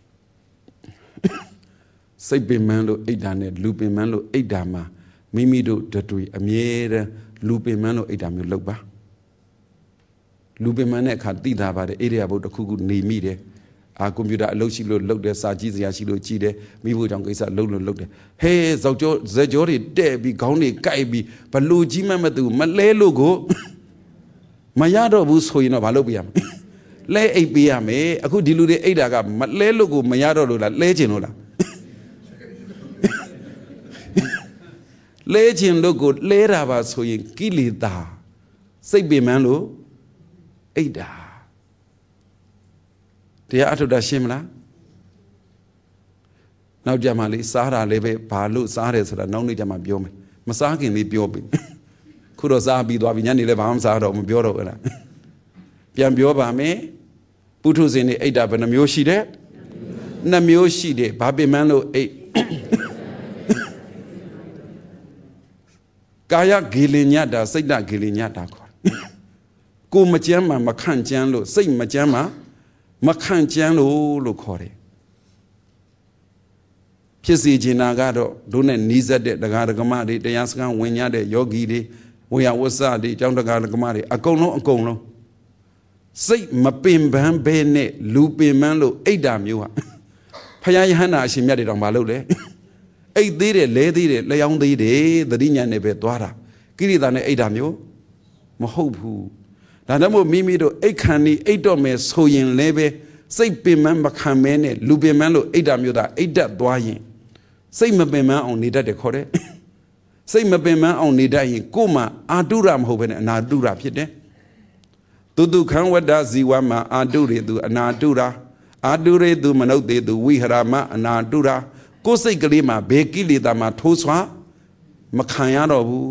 စိတ်ပင်မန်းလို့အိတ်တာနဲ့လူပင်မန်းလို့အိတ်တာမှာမိမိတို့တတွေအမြဲတမ်းလူပင်မန်းလို့အိတ်တာမျိုးလုပ်ပါလူပင်မန်းတဲ့အခါသိတာပါတယ်အေရိယာဘုတ်တစ်ခုခုနေမိတယ်အာကွန်ပျူတာအလုပ်ရှိလို့လုပ်တယ်စာကြည့်စရာရှိလို့ကြည့်တယ်မိဖို့ကြောင့်ကိစ္စလုပ်လို့လုပ်တယ်ဟဲဇောက်ကြောဇက်ကြောတွေတဲ့ပြီးခေါင်းတွေကိုက်ပြီးဘလို့ကြီးမှမသိဘူးမလဲလို့ကိုမရတော့ဘူးဆိုရင်တော့မလုပ်ပြရမယ်လဲအိတ်ပေးရမယ်အခုဒီလူတွေအိတ်တာကမလဲလို့ကိုမရတော့လို့လားလဲကျင်လို့လားလဲကျင်လို့ကိုလဲတာပါဆိုရင်ကိလေသာစိတ်ပင်မန်းလို့အိတ်တာတရားအထုတ်တာရှင်းမလားနောက်ကြမှာလေးစားတာလေးပဲဘာလို့စားတယ်ဆိုတာနောက်နေ့ကြမှာပြောမယ်မစားခင်လေးပြောပြီခုတော့စားပြီးသွားပြီညနေလည်းဘာမှမစားတော့မပြောတော့ဘူးလားပြန်ပြောပါမယ်ပုထုဇဉ်တွေအိတ်တာဘယ်နှမျိုးရှိတယ်နှစ်မျိုးရှိတယ်ဘာပင်မန်းလို့အိတ်ကာယဂေလညတာစိတ်တဂေလညတာခေါ်ကိုမကြမ်းမှမခန့်ကြမ်းလို့စိတ်မကြမ်းမှမခံကြမ်းလို့လို့ခေါ်တယ်ဖြစ်စီချင်တာကတော့တို့နဲ့နီးစပ်တဲ့တရားဓမ္မတွေတရားစခန်းဝင်ရတဲ့ယောဂီတွေဝေယဝဆတွေအကြောင်းတရားဓမ္မတွေအကုန်လုံးအကုန်လုံးစိတ်မပင်ပန်းဘဲနဲ့လူပင်ပန်းလို့အိတ်တာမျိုးဟာဖယားယဟန္တာအရှင်မြတ်တွေတောင်မလုပ်လေအိတ်သေးတယ်လဲသေးတယ်လျောင်းသေးတယ်သတိညာနဲ့ပဲသွားတာကိရိတာနဲ့အိတ်တာမျိုးမဟုတ်ဘူးဒါကြောင့်မို့မိမိတို့အိတ်ခံနေအိတ်တော့မယ်ဆိုရင်လည်းပဲစိတ်ပင်ပန်းမခံမဲနဲ့လူပင်ပန်းလို့အိတ်တာမျိုးသာအိတ်တက်သွားရင်စိတ်မပင်ပန်းအောင်နေတတ်တယ်ခေါ်တယ်စိတ်မပင်ပန်းအောင်နေတတ်ရင်ကိုယ်မှအာတုရမဟုတ်ဘဲနဲ့အနာတုရဖြစ်တယ်သူတုခံဝတ္တဇီဝမှာအာတုရေသူအနာတုရာအာတုရေသူမနုဿေသူဝိဟရမအနာတုရာကိုယ်စိတ်ကလေးမှာဘယ်ကိလေသာမှာထိုးဆွာမခံရတော့ဘူး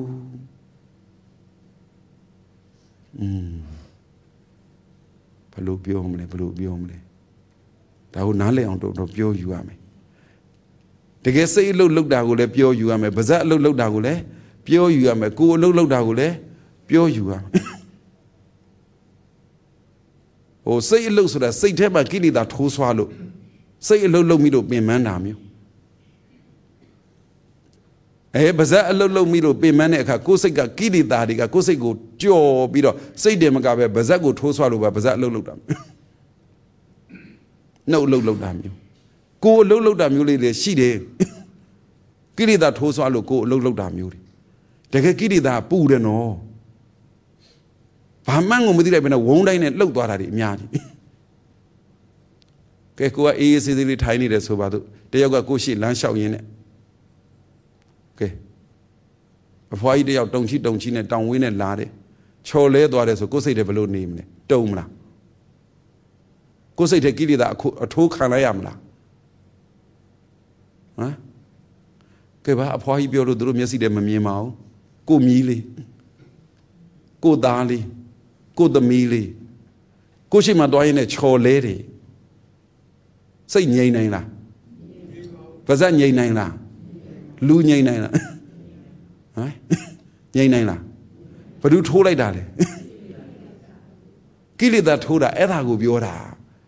อืมဘယ်လိုပြောမလဲဘယ်လိုပြောမလဲဒါကိုနားလည်အောင်တော့ပြောယူရမယ်တကယ်စိတ်အလုပ်လုပ်တာကိုလည်းပြောယူရမယ်ပါဇက်အလုပ်လုပ်တာကိုလည်းပြောယူရမယ်ကိုယ်အလုပ်လုပ်တာကိုလည်းပြောယူရမယ်ဟိုစိတ်အလုပ်ဆိုတာစိတ်ထဲမှာကိလေသာထိုးဆွားလို့စိတ်အလုပ်လုပ်ပြီးတော့ပင်ပန်းတာမျိုးအဲပါဇက်အလုပ်လုပ်ပြီးတော့ပင်ပန်းတဲ့အခါကိုယ်စိတ်ကကိလေသာတွေကကိုယ်စိတ်ကိုကြော်ပြီးတော့စိတ်တယ်မကပဲပါဇက်ကိုထိုးဆွားလို့ပါပါဇက်အလုပ်လုပ်တာနှုတ်အလုပ်လုပ်တာမျိုးကိုယ်အလုပ်လုပ်တာမျိုးလေးတွေရှိတယ်ကိလေသာထိုးဆွားလို့ကိုယ်အလုပ်လုပ်တာမျိုးတွေတကယ်ကိလေသာပူတယ်နော်ဘာမှန်းကိုမသိလိုက်ဘဲနဲ့ဝုန်းတိုင်းနဲ့လှုပ်သွားတာတွေအများကြီးကဲကိုကအေးအေးဆေးဆေးလေးထိုင်နေတယ်ဆိုပါတော့တယောက်ကကိုရှိလမ်းလျှောက်ရင်းနဲ့ကဲအဖွားကြီးတယောက်တုံချီတုံချီနဲ့တောင်ဝင်းနဲ့လာတယ်ချော်လဲသွားတယ်ဆိုကိုစိတ်တွေဘယ်လိုနေမလဲတုံမလားကိုစိတ်တွေကိလေသာအထိုးခံလိုက်ရမလားဟမ်ကဲပါအဖွားကြီးပြောလို့သူတို့မျက်စိတွေမမြင်ပါဘူးကိုမြီးလေးကိုသားလေးကိုသမီးလေးကိုရှိမှသွားရင်လည်းချော်လဲတယ်စိတ်ငြိမ်နိုင်လားပါဇက်ငြိမ်နိုင်လားလူငြိမ်နိုင်လားဟမ်ငြိမ်နိုင်လားဘယ်သူထိုးလိုက်တာလဲကိလေသာထိုးတာအဲ့ဒါကိုပြောတာ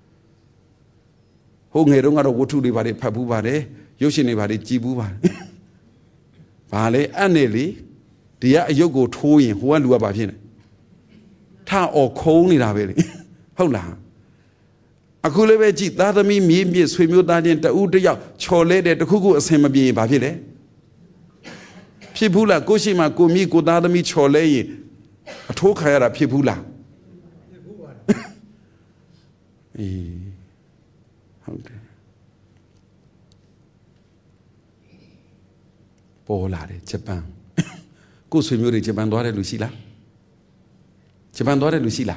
ဟိုငယ်တုန်းကတော့ဝတ္ထုတွေဘာတွေဖတ်ဘူးပါတယ်ရုပ်ရှင်တွေဘာတွေကြည်ဘူးပါတယ်ဘာလဲအဲ့နဲ့လေဒီကအယုတ်ကိုထိုးရင်ဟိုကလူကဘာဖြစ်လဲထအော်ခုံးနေတာပဲလေဟုတ်လားအခုလည်းပဲကြည်သားသမီးမြေးမြစ်ဆွေမျိုးသားချင်းတဦးတယောက်ချော်လဲတဲ့တခုခုအဆင်မပြေရင်ဘာဖြစ်လဲဖြစ်ဘူးလားကိုရှိမှကိုမိကိုသားသမီးချော်လဲရင်အထိုးခံရတာဖြစ်ဘူးလားဖြစ်ဘူးပါအေးဟုတ်တယ်ပေါ်လာတယ်ဂျပန်ကိုဆွေမျိုးတွေဂျပန်သွားတဲ့လူရှိလားဂျပန်သွားတဲ့လူရှိလား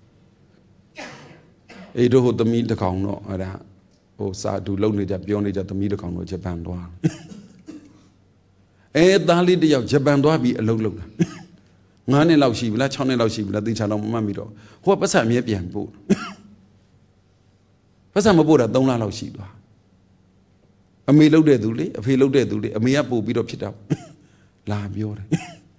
အေးတို့ဟိုသမီးတကောင်တော့အဲ့ဒါဟိုစာတူလုံနေကြပြောနေကြသမီးတကောင်တော့ဂျပန်သွားအဲသားလေးတယောက်ဂျပန်သွားပြီးအလုပ်လုပ်တာငါးနှစ်လောက်ရှိပြီလားခြောက်နှစ်လောက်ရှိပြီလားသိချာတော့မမှတ်မိတော့ဟိုကပတ်စံအမြဲပြန်ပို့ပတ်စံမပို့တာသုံးလလောက်ရှိသွားအမေလုပ်တဲ့သူလေအဖေလုပ်တဲ့သူလေအမေကပို့ပြီးတော့ဖြစ်တာလာပြောတယ်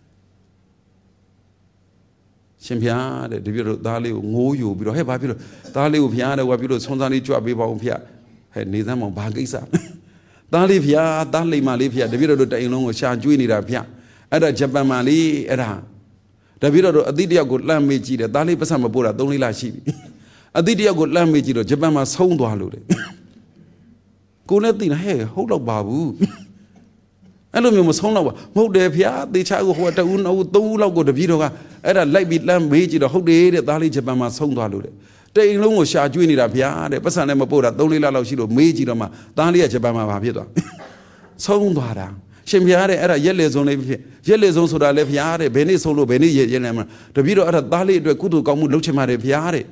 ရှင်ဖျားတဲ့တပြည့်တော့သားလေးကိုငိုးယူပြီးတော့ဟဲ့ဘာဖြစ်လို့သားလေးကိုဖျားတယ်ဟိုကပြီးတော့ဆွမ်းစားလေးကြွပေးပါအောင်ဖျားဟဲ့နေစမ်းမောင်ဘာကိစ္စသားလေးဖျားသားလိမ္မာလေးဖျားတပြည့်တော့တအိမ်လုံးကိုရှာကျွေးနေတာဖျားအဲ့ဒါဂျပန်မှာလေးအဲ့ဒါတပြည့်တော့အသည့်တယောက်ကိုလှမ်းမေးကြည့်တယ်သားလေးပတ်စံမပို့တာသုံးလေးလရှိပြီအသည့်တယောက်ကိုလှမ်းမေးကြည့်တော့ဂျပန်မှာဆုံးသွားလို့တဲ့ကိုလည်းသိနေဟဲ့ဟုတ်တော့ပါဘူးအဲ့လိုမျိုးမဆုံးတော့ပါမဟုတ်တယ်ဖျားတေချာကိုဟိုတအူးနှစ်ဦးသုံးဦးလောက်ကိုတပြည့်တော့ကအဲ့ဒါလိုက်ပြီးလမ်းမေးကြည့်တော့ဟုတ်တယ်တဲ့သားလေးဂျပန်မှာဆုံးသွားလို့တဲ့တိမ်လုံးကိုရှာကျွေးနေတာဖျားတဲ့ပတ်စံလည်းမပို့တာသုံးလေးလလောက်ရှိလို့မေးကြည့်တော့မှသားလေးကဂျပန်မှာဘာဖြစ်သွားဆုံးသွားတာရှင်ဖျားတဲ့အဲ့ဒါရက်လေဆုံးလေးဖြစ်ရက်လေဆုံးဆိုတာလည်းဖျားတဲ့ဘယ်နေ့ဆုံးလို့ဘယ်နေ့ရက်ရက်လဲမလားတပြည့်တော့အဲ့ဒါသားလေးအတွက်ကုသိုလ်ကောင်းမှုလုပ်ချင်ပါတယ်ဖျားတဲ့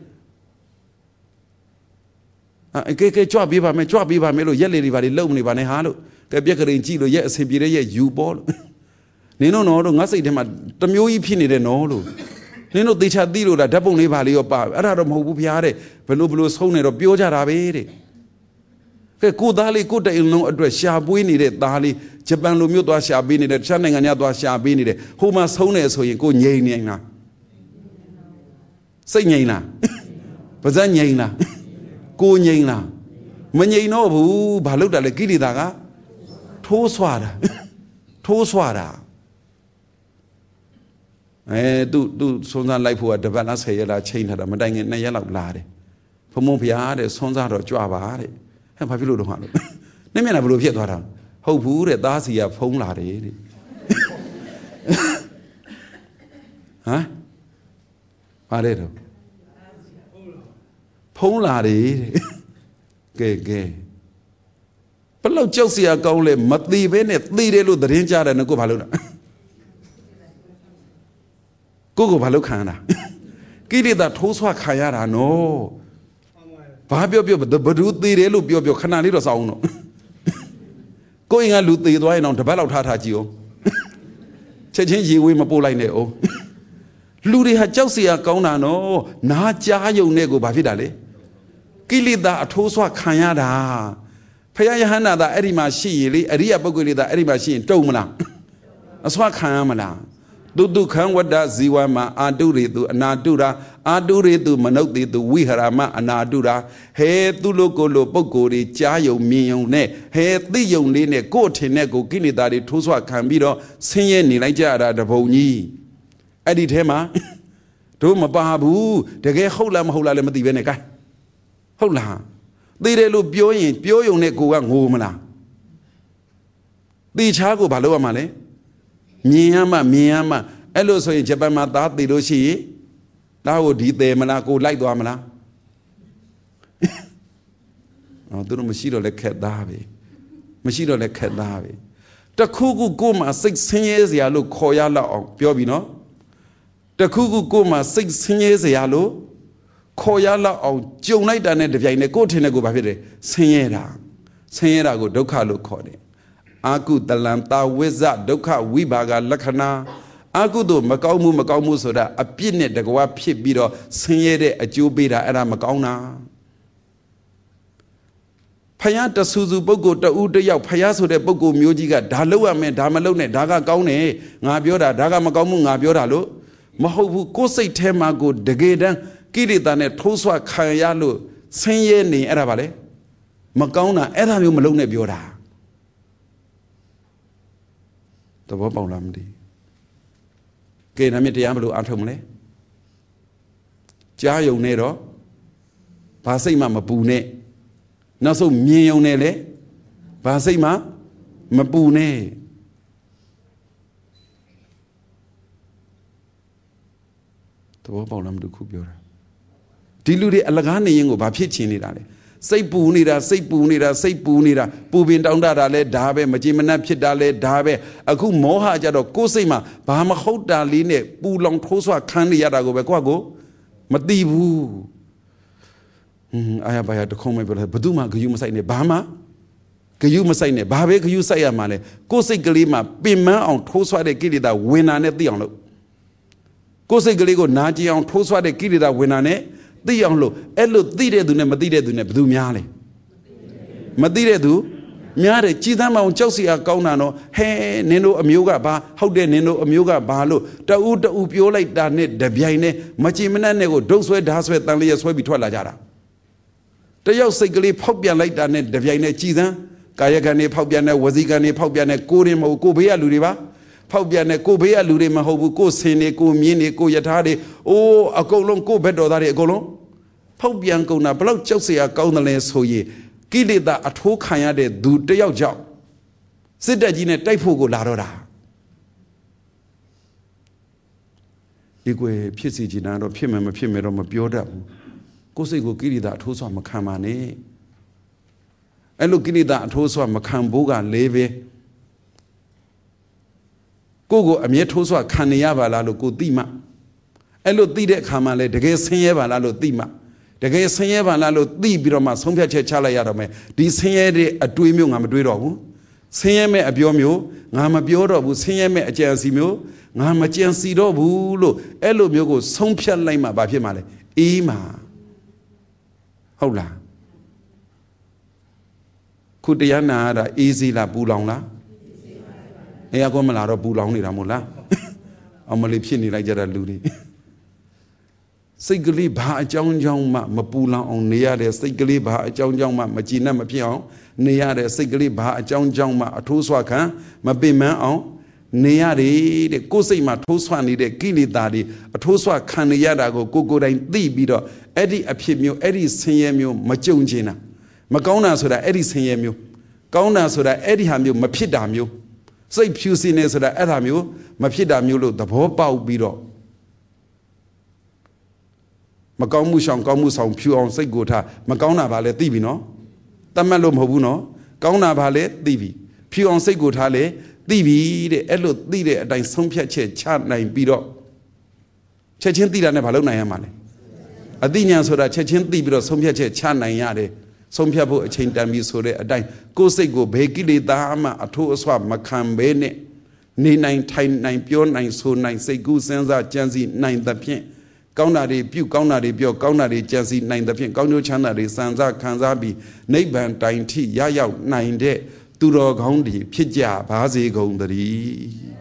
အဲကဲကဲကြွပေးပါမယ်ကြွပေးပါမယ်လို့ရက်လေတွေဘာတွေလုံနေပါနဲ့ဟာလို့ကဲပြက်ကလေးကြည့်လို့ရက်အဆင်ပြေတဲ့ရက်ယူပေါ်လို့နင်းတို့နော်တို့ငါစိတ်ထဲမှာတမျိုးကြီးဖြစ်နေတယ်နော်လို့နင်းတို့သေချာသိလို့လားဓာတ်ပုံလေးပါလေးရောပါအဲ့ဒါတော့မဟုတ်ဘူးဖျားတဲ့ဘယ်လိုဘယ်လိုဆုံးနေတော့ပြောကြတာပဲတဲ့ကဲကိုသားလေးကိုတိုင်လုံးအတွက်ရှာပွေးနေတဲ့သားလေးဂျပန်လိုမျိုးသွားရှာပေးနေတဲ့တခြားနိုင်ငံများသွားရှာပေးနေတယ်ဟိုမှာဆုံးနေဆိုရင်ကိုငြိမ်နေလားစိတ်ငြိမ်လားပါးစပ်ငြိမ်လားကိုငြိမ်လားမငြိမ်တော့ဘူးဘာလို့တာလဲကိလေသာကထိုးဆွာတာထိုးဆွာတာအဲသူသူဆွမ်းစားလိုက်ဖို့ကတပတ်လားဆယ်ရက်လားချိန်ထားတာမတိုင်ခင်နှစ်ရက်လောက်လာတယ်ဘုံဘုံဖျားတဲ့ဆွမ်းစားတော့ကြွပါတဲ့ဟဲ့ဘာဖြစ်လို့တော့ဟာလို့နေမျက်နှာဘလို့ဖြစ်သွားတာဟုတ်ဘူးတဲ့သားစီကဖုံးလာတယ်တဲ့ဟမ်ပါတယ်တော့ဖုံးလာတယ်တဲ့ကဲကဲဘလို့ကြောက်စရာကောင်းလဲမသိဘဲနဲ့သိတယ်လို့သတင်းကြတယ်နော်ကိုဘာလို့လဲကိုကိုဘာလို့ခံရတာကိလေသာထိုးဆွခံရတာနော်ဘာပြောပြောဘဒူသေးတယ်လို့ပြောပြောခဏလေးတော့စောင်းတော့ကိုရင်ကလူသေးသွားရင်တော့တပတ်လောက်ထားထားကြည့်အောင်ချက်ချင်းရေဝေးမပို့လိုက်နဲ့အောင်လူတွေဟာကြောက်စရာကောင်းတာနော်နားကြားယုံနဲ့ကိုဘာဖြစ်တာလဲကိလေသာအထိုးဆွခံရတာဖယားယဟန္တာသာအဲ့ဒီမှာရှိရလေအရိယပုဂ္ဂိုလ်တွေသာအဲ့ဒီမှာရှိရင်တုံမလားအစွမ်းခံရမလားတုတုခံဝတ္တဇီဝမှာအာတုရေတုအနာတုရာအာတုရေတုမနုဿေတုဝိဟရမအနာတုရာဟဲသူလိုကိုလိုပုဂ္ဂိုလ်တွေကြားယုံမြင်ယုံနဲ့ဟဲသိယုံလေးနဲ့ကိုယ်ထင်တဲ့ကိုကိလေသာတွေထိုးဆွခံပြီးတော့ဆင်းရဲနေလိုက်ကြရတာတပုံကြီးအဲ့ဒီထဲမှာတို့မပါဘူးတကယ်ဟုတ်လားမဟုတ်လားလည်းမသိပဲနဲ့ gain ဟုတ်လားသိတယ်လို့ပြောရင်ပြောယုံနဲ့ကိုကငိုမလားသိချာကိုဘာလို့ရမှာလဲမြင်ရမှမြင်ရမှအဲ့လိုဆိုရင်ဂျပန်မှာသားသိလို့ရှိရင်သားကိုဒီသေးမလားကိုလိုက်သွားမလားအော်သူတို့မရှိတော့လဲခက်သားပဲမရှိတော့လဲခက်သားပဲတခုခုကိုမှစိတ်ဆင်းရဲစရာလို့ခေါ်ရလောက်အောင်ပြောပြီနော်တခုခုကိုမှစိတ်ဆင်းရဲစရာလို့ခေါ်ရလောက်အောင်ကြုံလိုက်တာနဲ့တပြိုင်နက်ကိုထင်တဲ့ကိုဘာဖြစ်တယ်ဆင်းရဲတာဆင်းရဲတာကိုဒုက္ခလို့ခေါ်တယ်အာကုတလံတာဝိဇ္ဇဒုက္ခဝိဘာဂလက္ခဏာအာကုသို့မကောင်းမှုမကောင်းမှုဆိုတာအပြစ်နဲ့တကွာဖြစ်ပြီးတော့ဆင်းရဲတဲ့အကျိုးပေးတာအဲ့ဒါမကောင်းတာဖယားတဆူဆူပုဂ္ဂိုလ်တဦးတယောက်ဖယားဆိုတဲ့ပုဂ္ဂိုလ်မျိုးကြီးကဒါလုပ်ရမယ်ဒါမလုပ်နဲ့ဒါကကောင်းတယ်ငါပြောတာဒါကမကောင်းမှုငါပြောတာလို့မဟုတ်ဘူးကိုယ်စိတ်ထဲမှာကိုတကယ်တမ်းကိလေသာနဲ့ထိုးဆွခံရလို့ဆင်းရဲနေအဲ့ဒါပါလေမကောင်းတာအဲ့ဒါမျိုးမလုပ်နဲ့ပြောတာသဘောပေါက်လားမသိကဲနာမည်တရားဘယ်လိုအားထုတ်မလဲကြားယုံနဲ့တော့ဘာစိတ်မှမပူနဲ့နောက်ဆုံးမြင်ယုံနဲ့လေဘာစိတ်မှမပူနဲ့သဘောပေါက်လားမသိခုပြောတာဒီလူတွေအလကားနေရင်ကိုဘာဖြစ်ချင်နေတာလဲစိတ်ပူနေတာစိတ်ပူနေတာစိတ်ပူနေတာပူပင်တောင်းတတာလဲဒါပဲမကြည်မနှက်ဖြစ်တာလဲဒါပဲအခုမောဟကြတော့ကိုယ်စိတ်မှာဘာမဟုတ်တာလေးနဲ့ပူလောင်ထိုးဆွခန်းနေရတာကိုပဲကိုယ့်ကိုမသိဘူးဟင်းအာရပါရတခုံးမဲ့ပြောတယ်ဘယ်သူမှဂယုမဆိုင်နဲ့ဘာမှဂယုမဆိုင်နဲ့ဘာပဲဂယုဆိုင်ရမှာလဲကိုယ်စိတ်ကလေးမှာပင်မအောင်ထိုးဆွတဲ့ကိလေသာဝင်နာနဲ့သိအောင်လို့ကိုယ်စိတ်ကလေးကိုနာကျင်အောင်ထိုးဆွတဲ့ကိလေသာဝင်နာနဲ့သိအောင်လို့အဲ့လိုသိတဲ့သူနဲ့မသိတဲ့သူနဲ့ဘယ်သူများလဲမသိတဲ့သူများတယ်ကြည်သမ်းမအောင်ကြောက်စီအားကောင်းတာတော့ဟဲနင်တို့အမျိုးကဘာဟုတ်တယ်နင်တို့အမျိုးကဘာလို့တအူးတအူးပြောလိုက်တာနဲ့တပြိုင်နဲ့မကြည်မနှက်နဲ့ကိုဒုတ်ဆွဲဓာဆွဲတန်လျက်ဆွဲပြီးထွက်လာကြတာတယောက်စိတ်ကလေးဖောက်ပြန်လိုက်တာနဲ့တပြိုင်နဲ့ကြည်သမ်းကာယကံတွေဖောက်ပြန်တဲ့ဝစီကံတွေဖောက်ပြန်တဲ့ကိုယ်တွေမဟုတ်ကိုဘေးကလူတွေပါဖောက်ပြန်တဲ့ကိုဘေးကလူတွေမဟုတ်ဘူးကိုဆင်တွေကိုမြင်းတွေကိုယထာတွေအိုးအကုန်လုံးကိုဘက်တော်သားတွေအကုန်လုံးဖောက်ပြန်ကုန်တာဘလောက်ကြောက်စရာကောင်းတယ်လဲဆိုရင်ကိလေသာအထိုးခံရတဲ့သူတယောက်ကြောင့်စစ်တပ်ကြီးနဲ့တိုက်ဖို့ကိုလာတော့တာဒီကွယ်ဖြစ်စီချင်တာတော့ဖြစ်မယ်မဖြစ်မယ်တော့မပြောတတ်ဘူးကိုယ်စိတ်ကိုကိလေသာအထိုးဆွမခံပါနဲ့အဲ့လိုကိလေသာအထိုးဆွမခံဖို့ကလေးပဲကိုကိုအမြဲထိုးဆွခံနေရပါလားလို့ကိုသိမှအဲ့လိုသိတဲ့အခါမှာလေတကယ်ဆင်းရဲပါလားလို့သိမှတကယ်ဆင်းရဲပါလားလို့သိပြီးတော့မှဆုံးဖြတ်ချက်ချလိုက်ရတော့မယ်ဒီဆင်းရဲတဲ့အတွေးမျိုးငါမတွေးတော့ဘူးဆင်းရဲမဲ့အပြောမျိုးငါမပြောတော့ဘူးဆင်းရဲမဲ့အကြံစီမျိုးငါမကြံစီတော့ဘူးလို့အဲ့လိုမျိုးကိုဆုံးဖြတ်လိုက်မှဘာဖြစ်မှာလဲအေးမှာဟုတ်လားခုတရားနာရတာအေးစီလားပူလောင်လားအေးကောမလာတော့ပူလောင်နေတာမို့လားအမလေးဖြစ်နေလိုက်ကြတဲ့လူတွေစိတ်ကလေးဘာအကြောင်းကြောင့်မှမပူလောင်အောင်နေရတဲ့စိတ်ကလေးဘာအကြောင်းကြောင့်မှမကြည်နပ်မဖြစ်အောင်နေရတဲ့စိတ်ကလေးဘာအကြောင်းကြောင့်မှအထိုးဆွခံမပင်ပန်းအောင်နေရတယ်တဲ့ကိုယ်စိတ်မှာထိုးဆွနေတဲ့ကိလေသာတွေအထိုးဆွခံနေရတာကိုကိုကိုယ်တိုင်သိပြီးတော့အဲ့ဒီအဖြစ်မျိုးအဲ့ဒီဆင်းရဲမျိုးမကြုံချင်တာမကောင်းတာဆိုတာအဲ့ဒီဆင်းရဲမျိုးကောင်းတာဆိုတာအဲ့ဒီဟာမျိုးမဖြစ်တာမျိုးစိတ်ဖြူစင်နေဆိုတာအဲ့ဒါမျိုးမဖြစ်တာမျိုးလို့သဘောပေါက်ပြီးတော့မကောင်းမှုဆောင်ကောင်းမှုဆောင်ဖြူအောင်စိတ်ကိုထားမကောင်းတာဘာလဲသိပြီနော်တတ်မှတ်လို့မဟုတ်ဘူးနော်ကောင်းတာဘာလဲသိပြီဖြူအောင်စိတ်ကိုထားလဲသိပြီတဲ့အဲ့လိုသိတဲ့အတိုင်းဆုံးဖြတ်ချက်ချနိုင်ပြီးတော့ချက်ချင်းသိတာနဲ့ဘာလုပ်နိုင်ရမှာလဲအသိဉာဏ်ဆိုတာချက်ချင်းသိပြီးတော့ဆုံးဖြတ်ချက်ချနိုင်ရတယ်ဆုံးဖြတ်ဖို့အချိန်တန်ပြီဆိုတဲ့အတိုင်းကိုယ်စိတ်ကိုဘယ်ကိလေသာမှအထိုးအဆွမခံဘဲနဲ့နေနိုင်ထိုင်နိုင်ပြောနိုင်ဆိုနိုင်စိတ်ကူးစဉ်းစားကြံစည်နိုင်သဖြင့်ကောင်းတာတွေပြုကောင်းတာတွေပြောကောင်းတာတွေကြံစီနိုင်တဲ့ဖြင့်ကောင်းကျိုးချမ်းသာတွေစံစားခံစားပြီးနိဗ္ဗာန်တိုင်ထိရရောက်နိုင်တဲ့သူတော်ကောင်းတွေဖြစ်ကြပါစေကုန်သတည်း